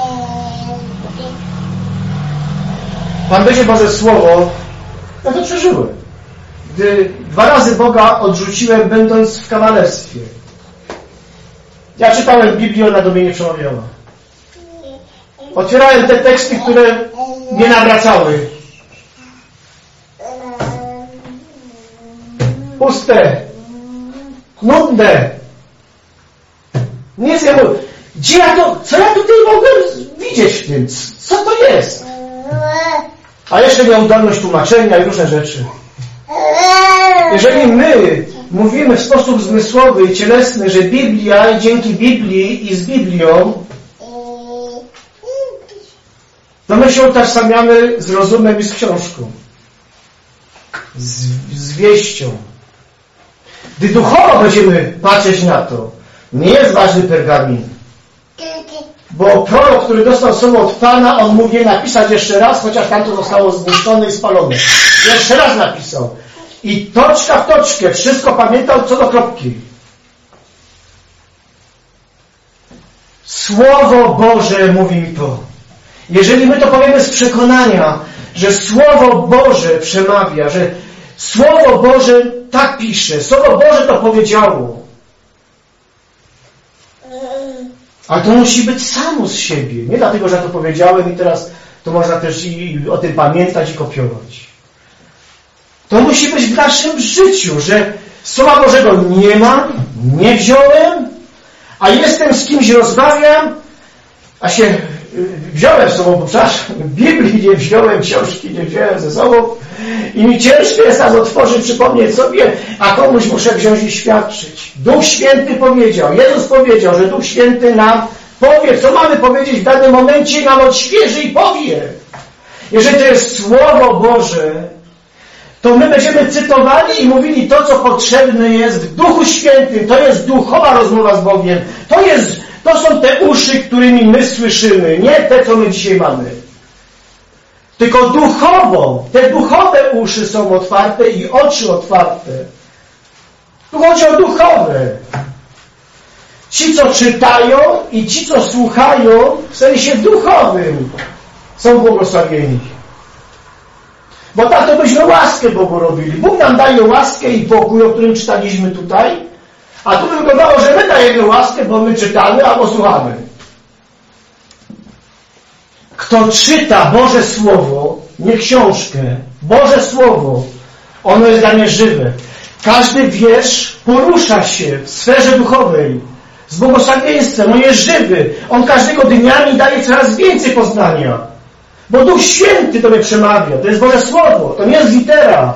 Pan będzie Boże Słowo, ja to przeżyłem. Gdy dwa razy Boga odrzuciłem, będąc w kawalerstwie. Ja czytałem Biblię, ona do mnie nie przemawiała. Otwierałem te teksty, które mnie nawracały. Puste. Nudne. Nic nie mówię. Gdzie ja to, co ja tutaj mogłem widzieć w tym? Co to jest? A jeszcze nieudolność tłumaczenia i różne rzeczy. Jeżeli my mówimy w sposób zmysłowy i cielesny, że Biblia i dzięki Biblii i z Biblią, to my się utożsamiamy z rozumem i z książką. Z, z wieścią. Gdy duchowo będziemy patrzeć na to, nie jest ważny pergamin. Bo prorok, który dostał słowo od Pana, on mówi napisać jeszcze raz, chociaż tam to zostało zniszczone i spalone. Jeszcze raz napisał. I toczka w toczkę, wszystko pamiętał co do kropki. Słowo Boże mówi mi to. Jeżeli my to powiemy z przekonania, że Słowo Boże przemawia, że Słowo Boże tak pisze, Słowo Boże to powiedziało. Ale to musi być samo z siebie. Nie dlatego, że ja to powiedziałem i teraz to można też i o tym pamiętać i kopiować. To musi być w naszym życiu, że Słowa Bożego nie mam, nie wziąłem, a jestem z kimś, rozmawiam, a się wziąłem z sobą, bo przepraszam, Biblii nie wziąłem, książki nie wziąłem ze sobą i mi ciężko jest nas otworzyć, przypomnieć sobie, a komuś muszę wziąć i świadczyć. Duch Święty powiedział, Jezus powiedział, że Duch Święty nam powie, co mamy powiedzieć w danym momencie, nam odświeży i powie. Jeżeli to jest Słowo Boże, to my będziemy cytowali i mówili to, co potrzebne jest w Duchu Świętym. To jest duchowa rozmowa z Bogiem. To jest, to są te uszy, którymi my słyszymy, nie te, co my dzisiaj mamy. Tylko duchowo, te duchowe uszy są otwarte i oczy otwarte. Tu chodzi o duchowe. Ci, co czytają i ci, co słuchają w sensie duchowym, są błogosławieni. Bo tak to byśmy łaskę Bogu robili. Bóg nam daje łaskę i pokój, o którym czytaliśmy tutaj, a tu wyglądało, że my dajemy łaskę, bo my czytamy albo słuchamy. Kto czyta Boże Słowo, nie książkę, Boże Słowo, ono jest dla mnie żywe. Każdy wiersz porusza się w sferze duchowej, z błogosławieństwem, on jest żywy. On każdego dnia mi daje coraz więcej poznania. Bo Duch Święty do mnie przemawia. To jest Boże Słowo. To nie jest litera.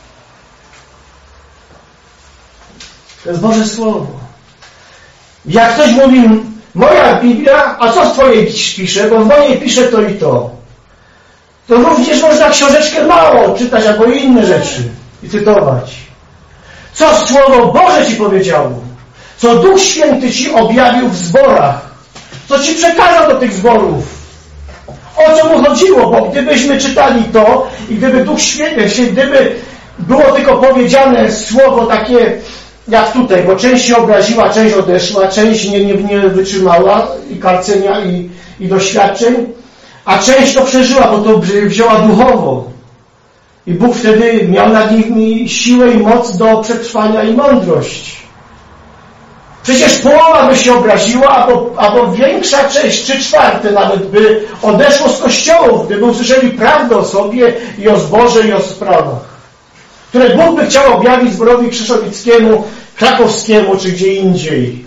To jest Boże Słowo. Jak ktoś mówi, moja Biblia, a co w twojej pisze? Bo w mojej pisze to i to. To również można książeczkę mało czytać albo inne rzeczy i cytować. Co Słowo Boże ci powiedziało? Co Duch Święty ci objawił w zborach? Co ci przekazał do tych zborów? O co mu chodziło? Bo gdybyśmy czytali to i gdyby Duch Święty, gdyby było tylko powiedziane słowo takie jak tutaj, bo część się obraziła, część odeszła, część nie, nie, nie wytrzymała i karcenia, i, i doświadczeń, a część to przeżyła, bo to wzięła duchowo. I Bóg wtedy miał nad nimi siłę i moc do przetrwania i mądrość. Przecież połowa by się obraziła, albo, albo większa część, trzy czwarte nawet by odeszło z kościołów, gdyby usłyszeli prawdę o sobie i o zborze i o sprawach, które Bóg by chciał objawić zborowi krzeszowickiemu, krakowskiemu czy gdzie indziej.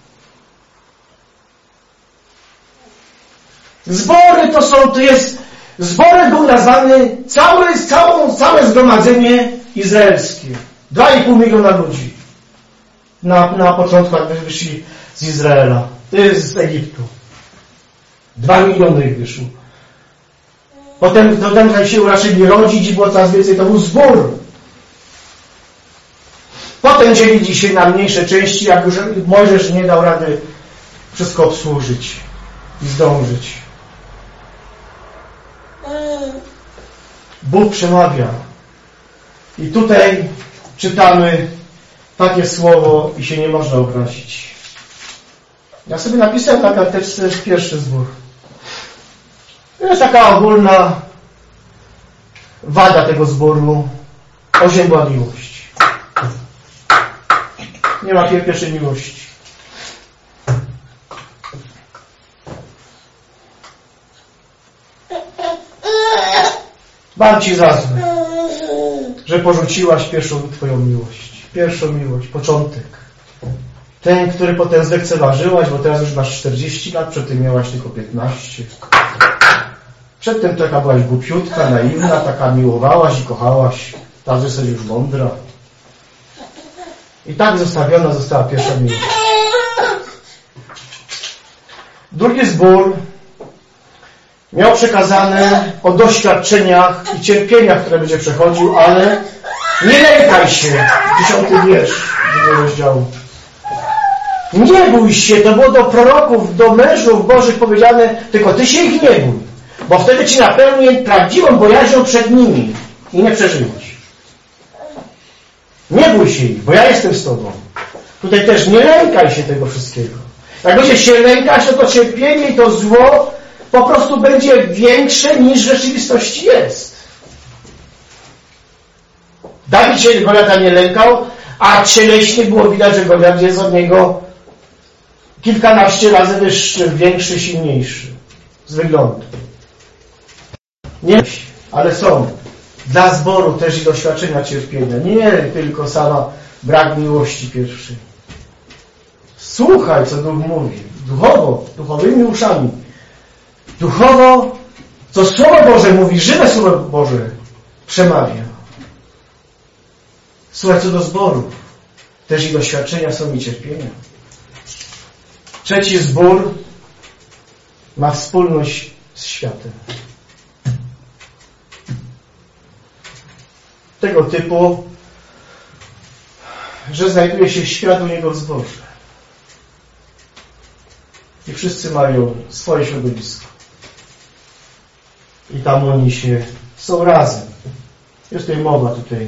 Zbory to są, to jest, zborem był nazwany całe, całą, całe zgromadzenie izraelskie. Dwa i pół miliona ludzi. Na, na początku, jak wyszli z Izraela, z Egiptu. Dwa miliony ich wyszło. Potem, potem się raczyli rodzić i było coraz więcej, to był zbór. Potem dzielili się na mniejsze części, jak już Mojżesz nie dał rady wszystko obsłużyć i zdążyć. Bóg przemawia. I tutaj czytamy takie słowo i się nie można obrazić. Ja sobie napisałem na karteczce pierwszy zbór. To jest taka ogólna wada tego zboru. Oziębła miłość. Nie ma pierwszej miłości. Mam Ci za złe, że porzuciłaś pierwszą Twoją miłość. Pierwszą miłość, początek. Ten, który potem zlekceważyłaś, bo teraz już masz czterdzieści lat, przedtem miałaś tylko piętnaście. Przedtem taka byłaś głupiutka, naiwna, taka miłowałaś i kochałaś. Teraz jesteś już mądra. I tak zostawiona została pierwsza miłość. Drugi zbór miał przekazane o doświadczeniach i cierpieniach, które będzie przechodził, ale nie lękaj się. Dziesiąty wiersz drugiego rozdziału. Nie bój się, to było do proroków, do mężów bożych powiedziane, tylko ty się ich nie bój, bo wtedy ci napełnię prawdziwą bojaźnią przed nimi i nie przeżyłeś. Nie bój się ich, bo ja jestem z tobą. Tutaj też nie lękaj się tego wszystkiego. Jak będziesz się lękać, to to cierpienie i to zło po prostu będzie większe niż w rzeczywistości jest. Dawid się Goliata nie lękał, a cieleśnie było widać, że Goliat jest od niego kilkanaście razy wyższy, większy, silniejszy z wyglądu. Nie, ale są dla zboru też i doświadczenia cierpienia. Nie tylko sama brak miłości pierwszej. Słuchaj, co Duch mówi. Duchowo, duchowymi uszami. Duchowo, co Słowo Boże mówi, żywe Słowo Boże przemawia. Słuchaj, co do zboru. Też i doświadczenia są i cierpienia. Trzeci zbór ma wspólność z światem. Tego typu, że znajduje się świat u niego w zborze. I wszyscy mają swoje środowisko. I tam oni się są razem. Jest tutaj mowa tutaj.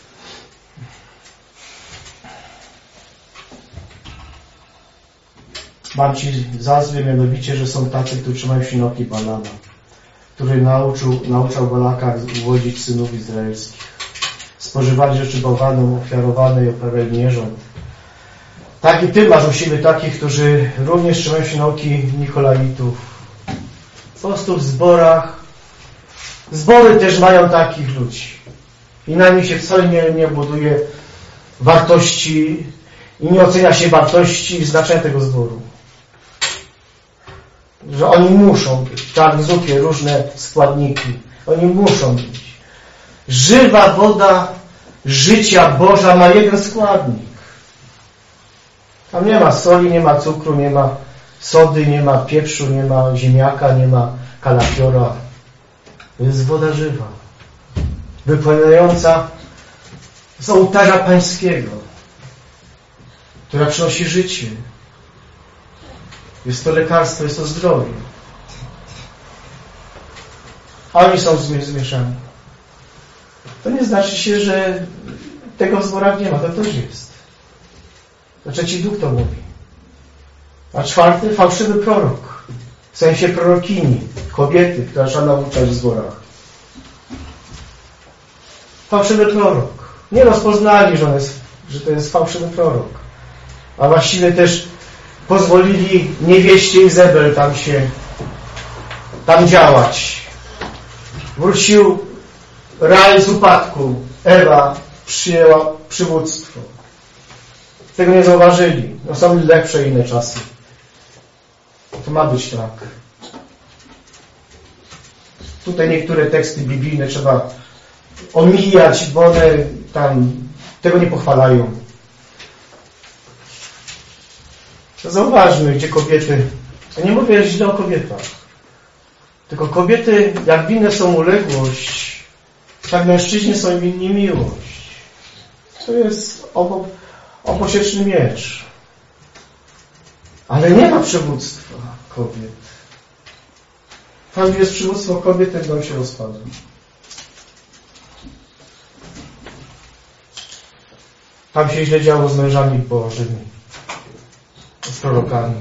Mam Ci za złe mianowicie, że są tacy, którzy trzymają się nogi Balama, który nauczył, nauczał Balaka uwodzić synów izraelskich. Spożywali rzeczy bałwanom, ofiarowane i uprawiali nierząd. Tak i Ty masz u siebie takich, którzy również trzymają się nauki Nikolaitów. Po prostu w zborach. Zbory też mają takich ludzi. I na nich się wcale nie, nie buduje wartości i nie ocenia się wartości i znaczenia tego zboru. Że oni muszą być. Tak, w zupie różne składniki. Oni muszą być. Żywa woda życia Boża ma jeden składnik. Tam nie ma soli, nie ma cukru, nie ma sody, nie ma pieprzu, nie ma ziemniaka, nie ma kalafiora. To jest woda żywa. Wypłynająca z ołtarza Pańskiego, która przynosi życie. Jest to lekarstwo, jest to zdrowie. A oni są zmieszani. To nie znaczy się, że tego w zborach nie ma. To też jest. To trzeci duch to mówi. A czwarty fałszywy prorok. W sensie prorokini, kobiety, która trzeba nauczać w zborach. Fałszywy prorok. Nie rozpoznali, że, on jest, że to jest fałszywy prorok. A właściwie też pozwolili niewieście Izabel tam się, tam działać. Wrócił raj z upadku. Ewa przyjęła przywództwo. Tego nie zauważyli. No są lepsze inne czasy. To ma być tak. Tutaj niektóre teksty biblijne trzeba omijać, bo one tam tego nie pochwalają. To zauważmy, gdzie kobiety... Ja nie mówię źle o kobietach. Tylko kobiety, jak winne są uległość, tak mężczyźni są winni miłość. To jest obo, obosieczny miecz. Ale nie ma przywództwa kobiet. Tam jest przywództwo kobiet, ten dom się rozpada. Tam się źle działo z mężami bożymi, z prorokami,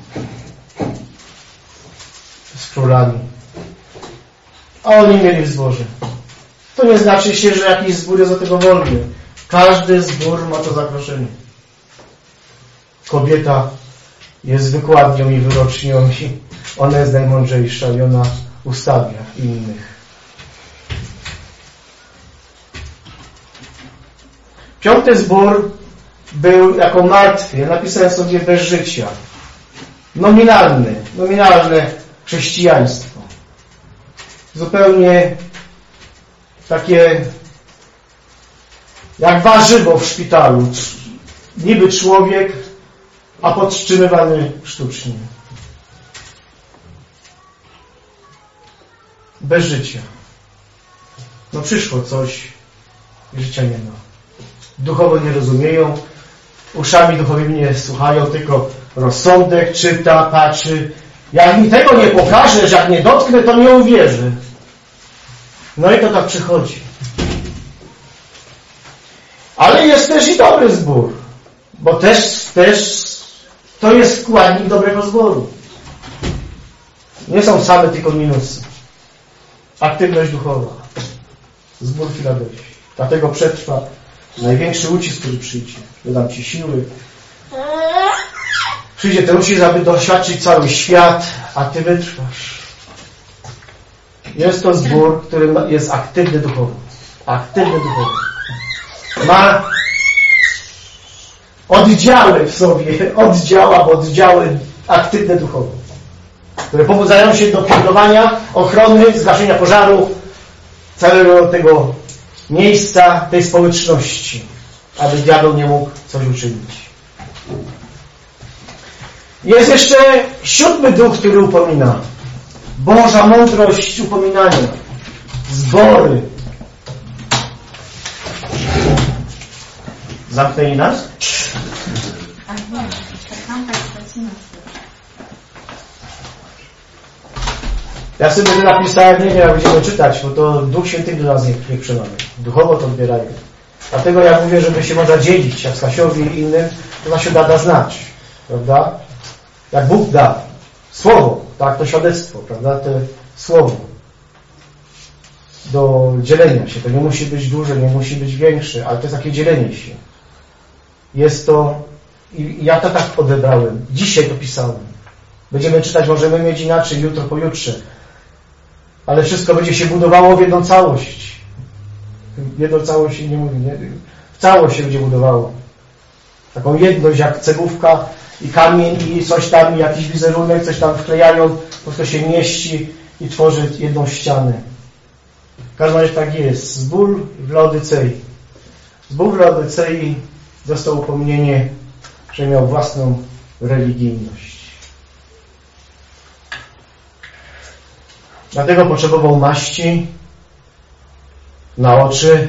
z królami. A oni mieli w zborze. To nie znaczy się, że jakiś zbór jest od tego wolny. Każdy zbór ma to zaproszenie. Kobieta jest wykładnią i wyrocznią i ona jest najmądrzejsza i ona ustawia innych. Piąty zbór był jako martwy. Ja napisałem sobie bez życia. Nominalny, nominalne chrześcijaństwo. Zupełnie takie jak warzywo w szpitalu. Niby człowiek, a podtrzymywany sztucznie. Bez życia. No przyszło coś i życia nie ma. Duchowo nie rozumieją, uszami duchowymi nie słuchają, tylko rozsądek czyta, patrzy. Jak mi tego nie pokażesz, jak nie dotknę, to nie uwierzy. No i to tak przychodzi. Ale jest też i dobry zbór, bo też, też to jest składnik dobrego zboru. Nie są same tylko minusy. Aktywność duchowa. Zbór Filadelfii. Dlatego przetrwa największy ucisk, który przyjdzie. Dodam Ci siły. Przyjdzie ten ucisk, aby doświadczyć cały świat, a Ty wytrwasz. Jest to zbór, który jest aktywny duchowo. Aktywny duchowo. Ma oddziały w sobie, oddział albo oddziały aktywne duchowo, które pobudzają się do pilnowania, ochrony, zgaszenia pożaru całego tego miejsca, tej społeczności, aby diabeł nie mógł coś uczynić. Jest jeszcze siódmy duch, który upomina. Boża mądrość upominania. Zbory. Zamknęli nas? Ja sobie będę napisałem, nie wiem, jak będziemy czytać, bo to Duch Święty do nas nie przemawia. Duchowo to odbierają. Dlatego ja mówię, żeby się można dzielić, jak Stasiowi i innym, to nas się da, da znać. Prawda? Jak Bóg da. Słowo, tak, to świadectwo, prawda? To słowo. Do dzielenia się. To nie musi być duże, nie musi być większe, ale to jest takie dzielenie się. Jest to, i ja to tak odebrałem. Dzisiaj to pisałem. Będziemy czytać, możemy mieć inaczej, jutro, pojutrze. Ale wszystko będzie się budowało w jedną całość. W jedną całość się nie mówi, nie? W całość się będzie budowało. Taką jedność jak cegłówka i kamień i coś tam, i jakiś wizerunek, coś tam wklejają, po prostu się mieści i tworzy jedną ścianę. W każdym razie tak jest. Zbór w Laodycei. Zbór w Laodycei dostał upomnienie, że miał własną religijność. Dlatego potrzebował maści na oczy,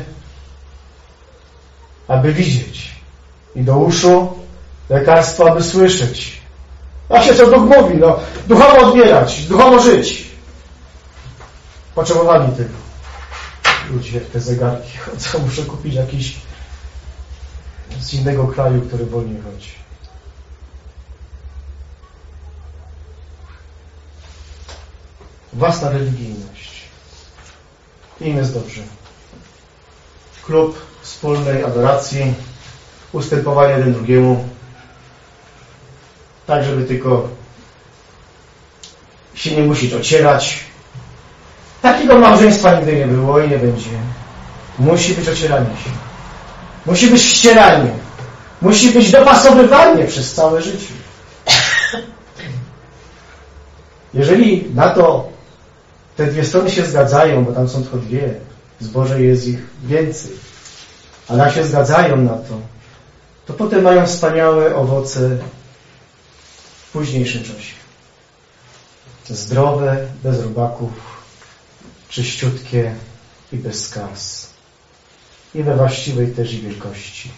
aby widzieć. I do uszu lekarstwo, aby słyszeć. Właśnie co Duch mówi, no, duchowo odbierać, duchowo żyć. Potrzebowali tego. Ludzie jak te zegarki chodzą, muszę kupić jakiś z innego kraju, który wolniej chodzi. własna religijność. Im jest dobrze. Klub wspólnej adoracji, ustępowanie jeden drugiemu, tak żeby tylko się nie musieć ocierać. Takiego małżeństwa nigdy nie było i nie będzie. Musi być ocieranie się. Musi być ścieranie. Musi być dopasowywanie przez całe życie. Jeżeli na to te dwie strony się zgadzają, bo tam są tylko dwie, w zborze jest ich więcej, ale jak się zgadzają na to, to potem mają wspaniałe owoce w późniejszym czasie. Zdrowe, bez robaków, czyściutkie i bez skaz. I we właściwej też i wielkości.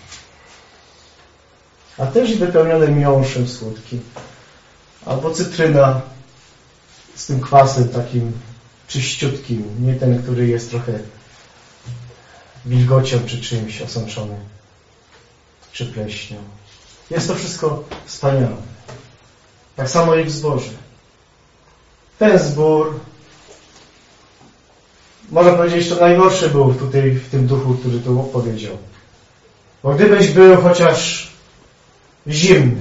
A też i wypełnione miąższem słodkim. Albo cytryna z tym kwasem takim czyściutkim. Nie ten, który jest trochę wilgocią czy czymś osączony. Czy pleśnią. Jest to wszystko wspaniałe. Tak samo jak w zborze. Ten zbór, można powiedzieć, to najgorszy był tutaj w tym duchu, który tu opowiedział. Bo gdybyś był chociaż zimny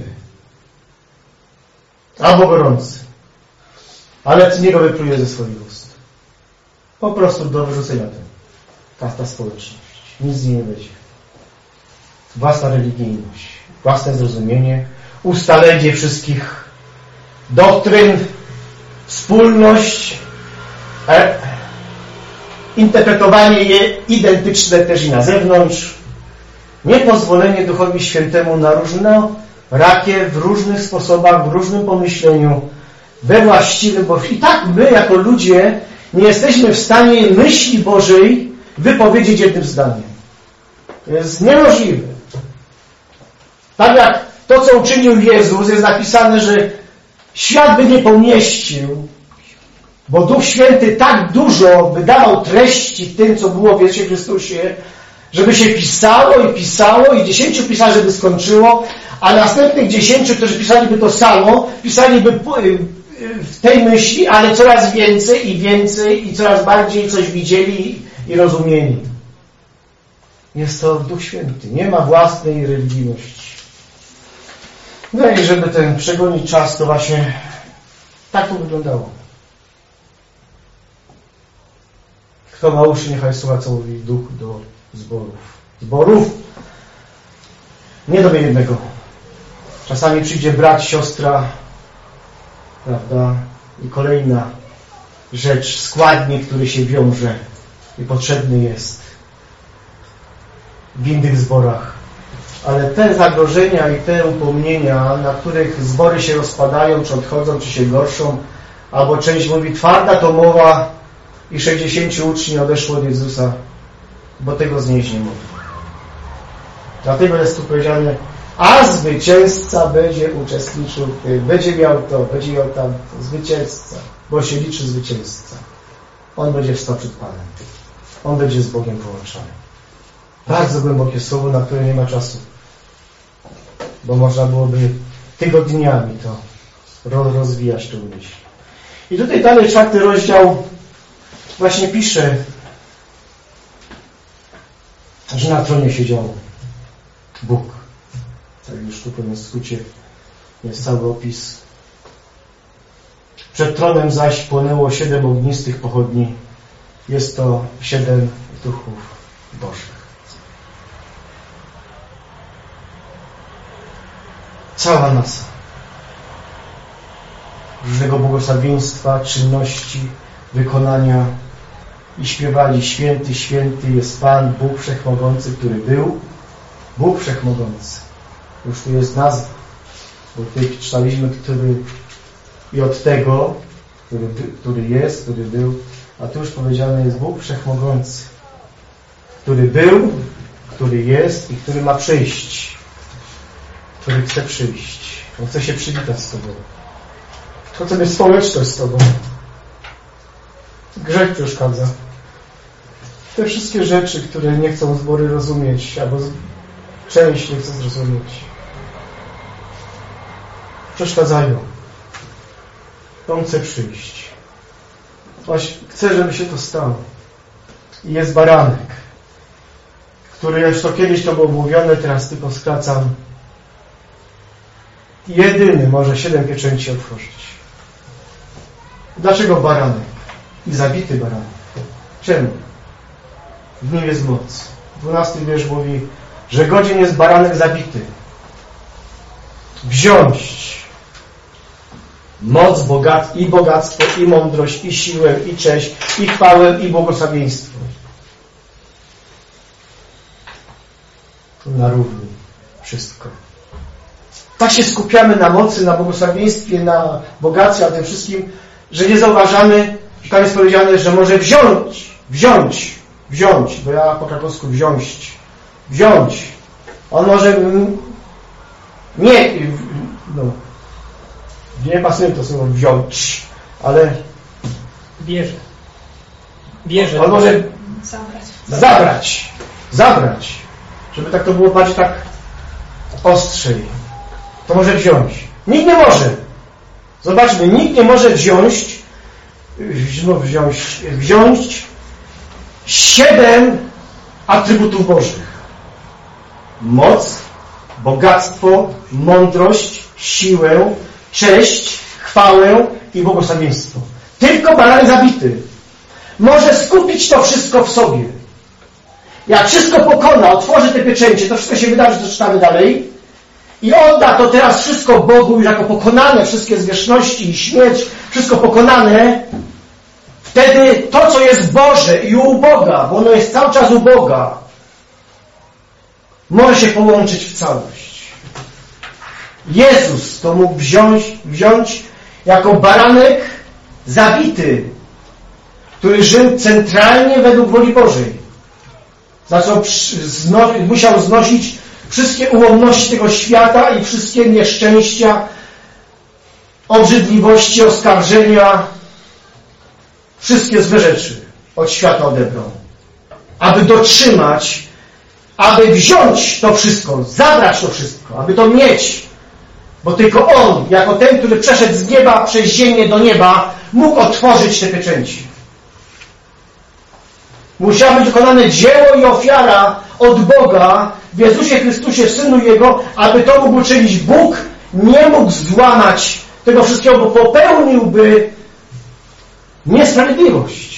albo gorący, ale z niego wypluje ze swoich ust. Po prostu do wyrzucenia ten. Ta, ta społeczność. Nic z niej nie będzie. Własna religijność, własne zrozumienie, ustalenie wszystkich doktryn, wspólność, e, interpretowanie je identyczne też i na zewnątrz, niepozwolenie Duchowi Świętemu na różnorakie, w różnych sposobach, w różnym pomyśleniu, we właściwym, bo i tak my jako ludzie nie jesteśmy w stanie myśli Bożej wypowiedzieć jednym zdaniem. To jest niemożliwe. Tak jak to, co uczynił Jezus, jest napisane, że świat by nie pomieścił, bo Duch Święty tak dużo wydawał treści w tym, co było w Jezusie Chrystusie, żeby się pisało i pisało i dziesięciu pisarzy by skończyło, a następnych dziesięciu, którzy pisaliby to samo, pisaliby w tej myśli, ale coraz więcej i więcej i coraz bardziej coś widzieli i rozumieli. Jest to Duch Święty. Nie ma własnej religijności. No i żeby ten przegonić czas, to właśnie tak to wyglądało. Kto ma uszy, niechaj słucha, co mówi Duch do zborów. Zborów! Nie do mnie jednego. Czasami przyjdzie brat, siostra, prawda? I kolejna rzecz, składnik, który się wiąże i potrzebny jest w innych zborach. Ale te zagrożenia i te upomnienia, na których zbory się rozpadają, czy odchodzą, czy się gorszą, albo część mówi, twarda to mowa i sześćdziesięciu uczniów odeszło od Jezusa, bo tego znieść nie mogą. Dlatego jest tu powiedziane, a zwycięzca będzie uczestniczył, będzie miał to, będzie miał tam zwycięzca, bo się liczy zwycięzca. On będzie wstał przed Panem. On będzie z Bogiem połączony. Bardzo głębokie słowo, na które nie ma czasu. Bo można byłoby tygodniami to rozwijać tę myśl. I tutaj dalej czwarty rozdział właśnie pisze, że na tronie siedział Bóg. Tak już tu powiem w skrócie jest cały opis. Przed tronem zaś płonęło siedem ognistych pochodni. Jest to siedem duchów Bożych. Cała masa różnego błogosławieństwa, czynności, wykonania i śpiewali święty, święty jest Pan, Bóg Wszechmogący, który był, Bóg Wszechmogący. Już tu jest nazwa, bo tutaj czytaliśmy, który i od tego, który, który jest, który był, a tu już powiedziane jest Bóg Wszechmogący, który był, który jest i który ma przyjść, który chce przyjść. On chce się przywitać z Tobą. Chce mieć społeczność z Tobą. Grzech przeszkadza. Te wszystkie rzeczy, które nie chcą zbory rozumieć, albo część nie chce zrozumieć, przeszkadzają. On chce przyjść. Właśnie chcę, żeby się to stało. I jest baranek, który już to kiedyś to było mówione, teraz tylko skracam. Jedyny może siedem pieczęci otworzyć. Dlaczego baranek? I zabity baranek. Czemu? W nim jest moc. Dwunasty wiersz mówi, że godzien jest baranek zabity. Wziąć moc bogat, i bogactwo, i mądrość, i siłę, i cześć, i chwałę, i błogosławieństwo. Na równi wszystko. Tak się skupiamy na mocy, na błogosławieństwie, na bogactwie, na tym wszystkim, że nie zauważamy, że tam jest powiedziane, że może wziąć, wziąć, wziąć, bo ja po krakowsku wziąć, wziąć. On może nie, no, nie pasuje to słowo wziąć, ale bierze. Bierze. On może Zabrać. zabrać, zabrać, żeby tak to było bardziej tak ostrzej. To może wziąć. Nikt nie może. Zobaczmy, nikt nie może wziąć, no wziąć, wziąć siedem atrybutów Bożych. Moc, bogactwo, mądrość, siłę, cześć, chwałę i błogosławieństwo. Tylko baranek zabity może skupić to wszystko w sobie. Jak wszystko pokona, otworzy te pieczęcie, to wszystko się wydarzy, co czytamy dalej, i odda to teraz wszystko Bogu już jako pokonane, wszystkie zwierzchności i śmierć, wszystko pokonane, wtedy to, co jest Boże i u Boga, bo ono jest cały czas u Boga, może się połączyć w całość. Jezus to mógł wziąć, wziąć jako baranek zabity, który żył centralnie według woli Bożej. Zaczął zno, musiał znosić wszystkie ułomności tego świata i wszystkie nieszczęścia, obrzydliwości, oskarżenia, wszystkie złe rzeczy od świata odebrał. Aby dotrzymać, aby wziąć to wszystko, zabrać to wszystko, aby to mieć. Bo tylko On, jako ten, który przeszedł z nieba przez ziemię do nieba, mógł otworzyć te pieczęci. Musiało być dokonane dzieło i ofiara od Boga w Jezusie Chrystusie, Synu Jego, aby to mógł uczynić Bóg, nie mógł złamać tego wszystkiego, bo popełniłby niesprawiedliwość.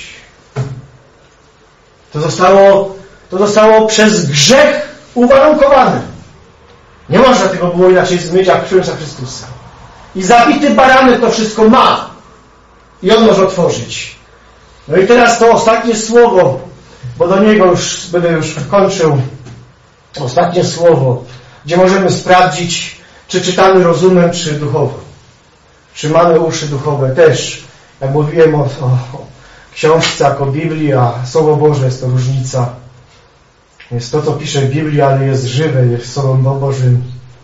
To zostało, to zostało przez grzech uwarunkowane. Nie można tego było inaczej zmyć, jak krwią Chrystusa. I zabity baranek to wszystko ma. I On może otworzyć. No i teraz to ostatnie słowo, bo do niego już będę już kończył. Ostatnie słowo, gdzie możemy sprawdzić, czy czytamy rozumem, czy duchowo. Czy mamy uszy duchowe też. Jak mówiłem o, o, o książce jako Biblii, a Słowo Boże jest to różnica. Jest to, co pisze w Biblii, ale jest żywe, jest Słowem Bożym.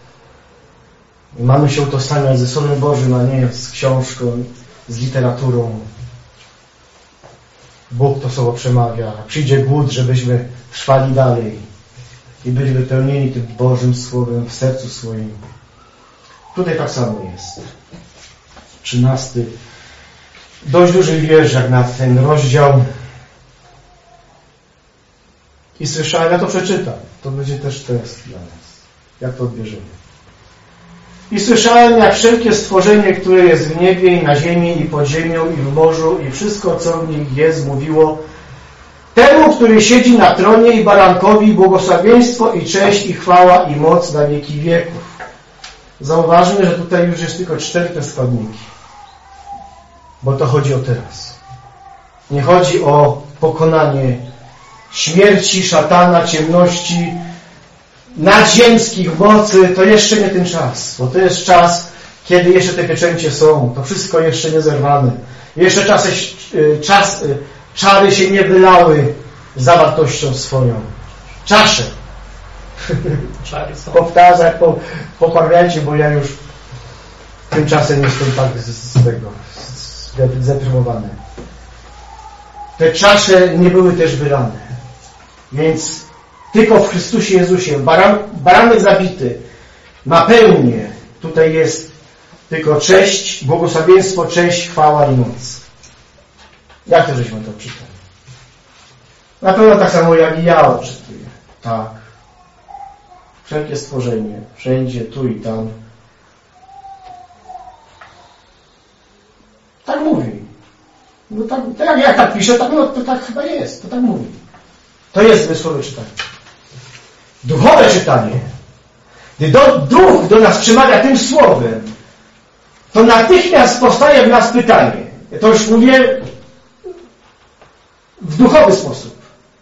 I mamy się utożsamiać ze Słowem Bożym, a nie z książką, z literaturą. Bóg to Słowo przemawia. Przyjdzie głód, żebyśmy trwali dalej i byli wypełnieni tym Bożym Słowem w sercu swoim. Tutaj tak samo jest. Trzynasty. Dość duży wiersz jak na ten rozdział. I słyszałem, ja to przeczytam. To będzie też test dla nas. Jak to odbierzemy. I słyszałem, jak wszelkie stworzenie, które jest w niebie i na ziemi i pod ziemią i w morzu i wszystko, co w nich jest, mówiło temu, który siedzi na tronie i barankowi błogosławieństwo i cześć i chwała i moc na wieki wieków. Zauważmy, że tutaj już jest tylko cztery te składniki. Bo to chodzi o teraz. Nie chodzi o pokonanie śmierci, szatana, ciemności, nadziemskich mocy. To jeszcze nie ten czas. Bo to jest czas, kiedy jeszcze te pieczęcie są. To wszystko jeszcze nie zerwane. Jeszcze czasy, czas, czary się nie wylały zawartością swoją. Czasze. Czary są. Powtarzać, po, poprawiajcie, bo ja już tymczasem jestem tak z, z tego zdeprymowany. Te czasze nie były też wylane. Więc tylko w Chrystusie Jezusie baran, baranek zabity ma pełnię. Tutaj jest tylko cześć, błogosławieństwo, cześć, chwała i moc. Jak to żeśmy to czytali? Na pewno tak samo jak i ja odczytuję. Tak. Wszelkie stworzenie, wszędzie, tu i tam. Tak mówi. No tak, tak jak tak piszę, tak, no, to tak chyba jest. To tak mówi. To jest zmysłowe czytanie. Duchowe czytanie. Gdy do, duch do nas przemawia tym słowem, to natychmiast powstaje w nas pytanie. Ja to już mówię w duchowy sposób.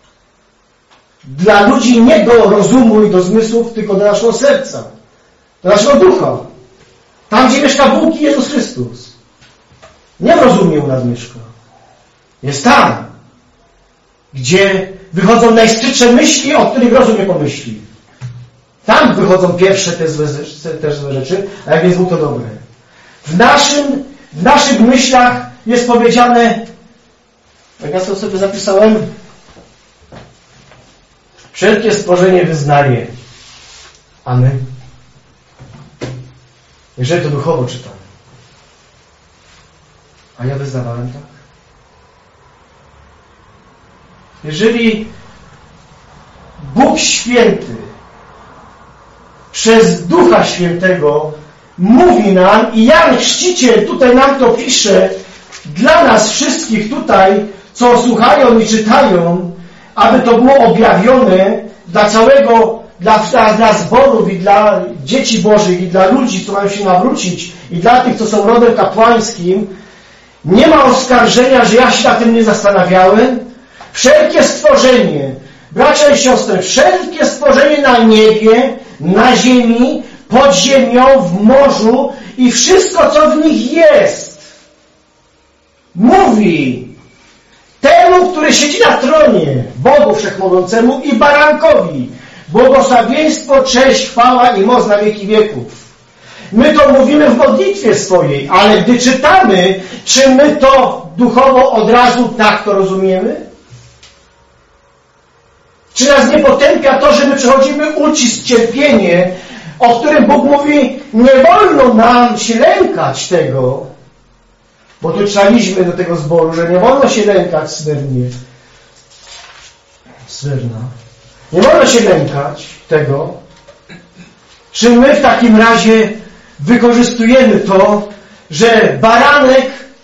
Dla ludzi nie do rozumu i do zmysłów, tylko do naszego serca. Do naszego ducha. Tam, gdzie mieszka Bóg i Jezus Chrystus. Nie w rozumie u nas mieszka. Jest tam, gdzie wychodzą najskrytsze myśli, o których rozum nie pomyśli. Tam wychodzą pierwsze te złe, te złe rzeczy, a jak jest Bóg, to dobre. W, naszym, w naszych myślach jest powiedziane, jak ja to sobie zapisałem, wszelkie stworzenie wyznaje. A my? Jeżeli to duchowo czytamy. A ja wyznawałem tak? Jeżeli Bóg Święty przez Ducha Świętego mówi nam i Jan Chrzciciel tutaj nam to pisze dla nas wszystkich tutaj, co słuchają i czytają, aby to było objawione dla całego, dla, dla, dla zborów i dla dzieci Bożych i dla ludzi, co mają się nawrócić i dla tych, co są rodem kapłańskim. Nie ma oskarżenia, że ja się nad tym nie zastanawiałem. Wszelkie stworzenie, bracia i siostry, wszelkie stworzenie na niebie, na ziemi, pod ziemią, w morzu i wszystko, co w nich jest, mówi temu, który siedzi na tronie, Bogu Wszechmogącemu i Barankowi, błogosławieństwo, cześć, chwała i moc na wieki wieków. My to mówimy w modlitwie swojej, ale gdy czytamy, czy my to duchowo od razu tak to rozumiemy? Czy nas nie potępia to, że my przechodzimy ucisk, cierpienie, o którym Bóg mówi, nie wolno nam się lękać tego, bo tu czytaliśmy do tego zboru, że nie wolno się lękać Smyrnie. Smyrna. Nie wolno się lękać tego. Czy my w takim razie wykorzystujemy to, że baranek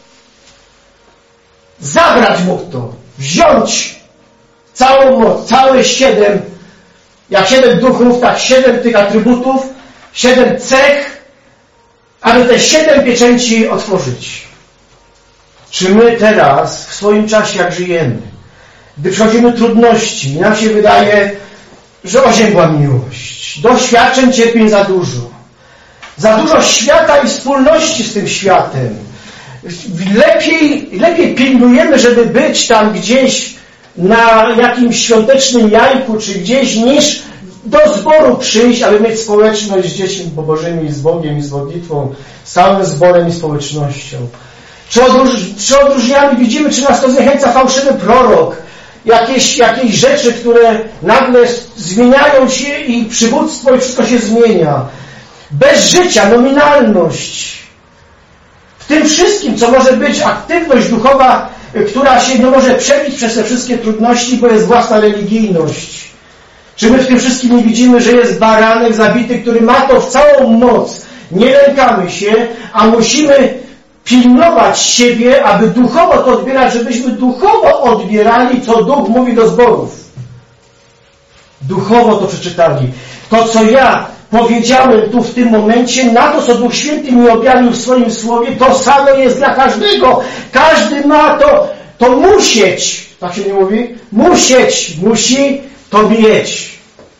zabrać mógł to, wziąć całą moc, całe siedem, jak siedem duchów, tak siedem tych atrybutów, siedem cech, aby te siedem pieczęci otworzyć. Czy my teraz, w swoim czasie, jak żyjemy, gdy przechodzimy trudności, nam się wydaje, że oziębła miłość, doświadczeń, cierpień za dużo, za dużo świata i wspólności z tym światem, lepiej, lepiej pilnujemy, żeby być tam gdzieś na jakimś świątecznym jajku, czy gdzieś, niż do zboru przyjść, aby mieć społeczność z dziećmi bożymi, z Bogiem i z modlitwą, z całym zborem i społecznością. Czy, odróż, czy odróżniamy, widzimy, czy nas to zniechęca fałszywy prorok, jakieś, jakieś rzeczy, które nagle zmieniają się i przywództwo i wszystko się zmienia. Bez życia, nominalność. W tym wszystkim, co może być aktywność duchowa, która się nie może przebić przez te wszystkie trudności, bo jest własna religijność. Czy my w tym wszystkim nie widzimy, że jest baranek zabity, który ma to w całą moc? Nie lękamy się, a musimy pilnować siebie, aby duchowo to odbierać, żebyśmy duchowo odbierali, co Duch mówi do zborów. Duchowo to przeczytali. To, co ja powiedziałem tu w tym momencie, na to, co Duch Święty mi objawił w swoim słowie, to samo jest dla każdego. Każdy ma to, to musieć, tak się nie mówi? Musieć, musi to mieć.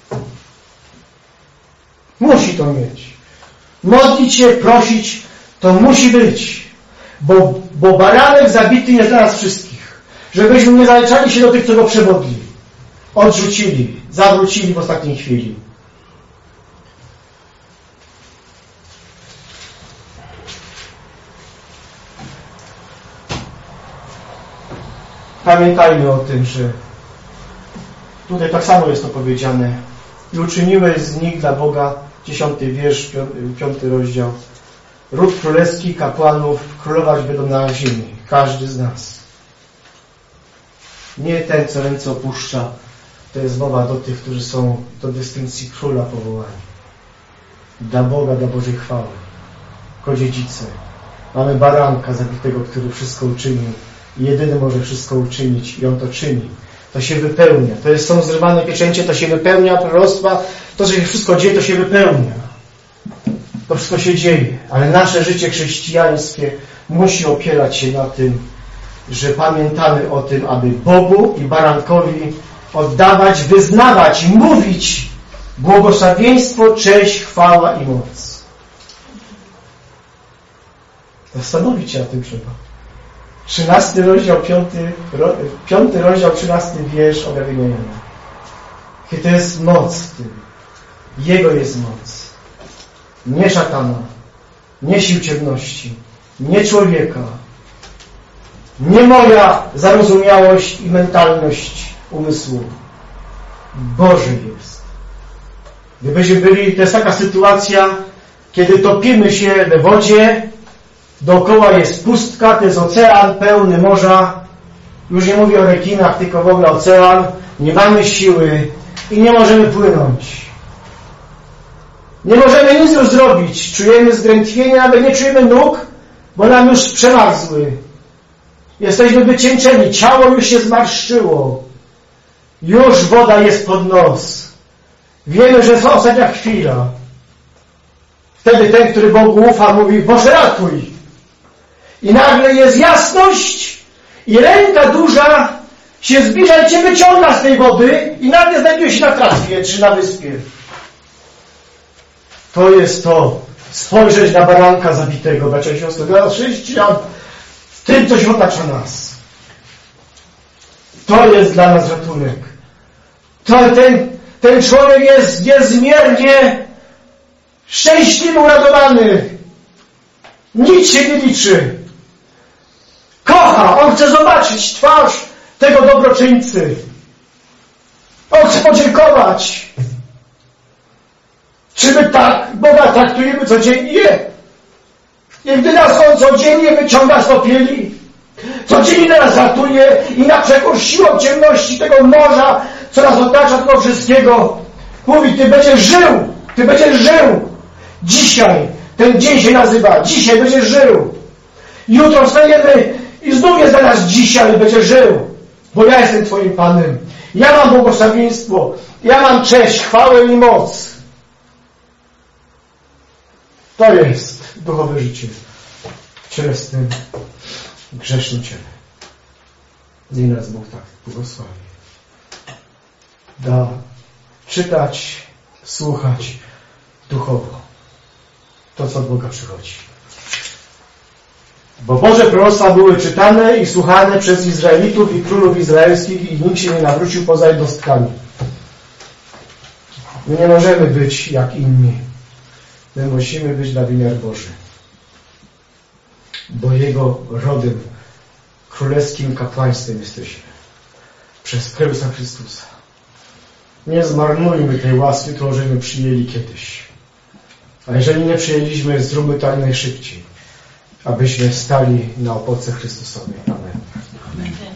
Musi to mieć. Modlić się, prosić, to musi być. Bo, bo baranek zabity jest dla nas wszystkich. Żebyśmy nie zaliczali się do tych, co go przewodli. Odrzucili, zawrócili w ostatniej chwili. Pamiętajmy o tym, że tutaj tak samo jest to powiedziane. I uczyniłeś z nich dla Boga, dziesiąty wiersz, piąty rozdział. Ród królewski, kapłanów, królować będą na ziemi. Każdy z nas. Nie ten, co ręce opuszcza. To jest mowa do tych, którzy są do dystynkcji króla powołani. Dla Boga, dla Bożej chwały. Ko dziedzice. Mamy baranka zabitego, który wszystko uczynił. I jedyny może wszystko uczynić i On to czyni. To się wypełnia. To jest, są zrywane pieczęcie, to się wypełnia, proroctwa. To, że się wszystko dzieje, to się wypełnia. To wszystko się dzieje. Ale nasze życie chrześcijańskie musi opierać się na tym, że pamiętamy o tym, aby Bogu i barankowi oddawać, wyznawać, mówić błogosławieństwo, cześć, chwała i moc. Zastanowić się na tym trzeba. Trzynasty rozdział, piąty, ro, piąty rozdział, trzynasty wiersz objawienia Jana. Kiedy to jest moc w tym. Jego jest moc. Nie szatana, nie sił ciemności, nie człowieka, nie moja zarozumiałość i mentalność umysłu. Boży jest. Gdybyśmy byli, to jest taka sytuacja, kiedy topimy się we wodzie, dookoła jest pustka, to jest ocean pełny morza, już nie mówię o rekinach, tylko w ogóle ocean, nie mamy siły i nie możemy płynąć. Nie możemy nic już zrobić. Czujemy zdrętwienie, nawet nie czujemy nóg, bo nam już przemarzły. Jesteśmy wycieńczeni, ciało już się zmarszczyło. Już woda jest pod nos. Wiemy, że jest ostatnia chwila. Wtedy ten, który Bogu ufa, mówi: Boże, ratuj. I nagle jest jasność i ręka duża się zbliża i Cię wyciąga z tej wody i nagle znajduje się na tratwie czy na wyspie. To jest to. Spojrzeć na baranka zabitego, bracia i siostry. Dla chrześcijan w tym coś otacza nas. To jest dla nas ratunek. To ten, ten człowiek jest niezmiernie szczęśliwy, uradowany. Nic się nie liczy. Kocha. On chce zobaczyć twarz tego dobroczyńcy. On chce podziękować. Czy my tak Boga traktujemy codziennie? I gdy nas On codziennie wyciąga z topieli, codziennie nas ratuje i na przekór siłą ciemności tego morza, co nas otacza, tego wszystkiego, mówi: Ty będziesz żył, Ty będziesz żył. Dzisiaj, ten dzień się nazywa, dzisiaj będziesz żył. Jutro wstajemy i znów jest dla nas dzisiaj, będziesz żył, bo ja jestem Twoim Panem. Ja mam błogosławieństwo, ja mam cześć, chwałę i moc. To jest duchowe życie w cielesnym, grzesznym ciele. Niech nas Bóg tak błogosławi. Da czytać, słuchać duchowo to, co od Boga przychodzi. Bo Boże proroctwa były czytane i słuchane przez Izraelitów i królów izraelskich i nikt się nie nawrócił poza jednostkami. My nie możemy być jak inni. My musimy być na wymiar Boży. Bo Jego rodem, królewskim kapłaństwem jesteśmy. Przez Chrystusa Chrystusa. Nie zmarnujmy tej łaski, którą żeśmy przyjęli kiedyś. A jeżeli nie przyjęliśmy, zróbmy to jak najszybciej, abyśmy stali na opoce Chrystusowej. Amen.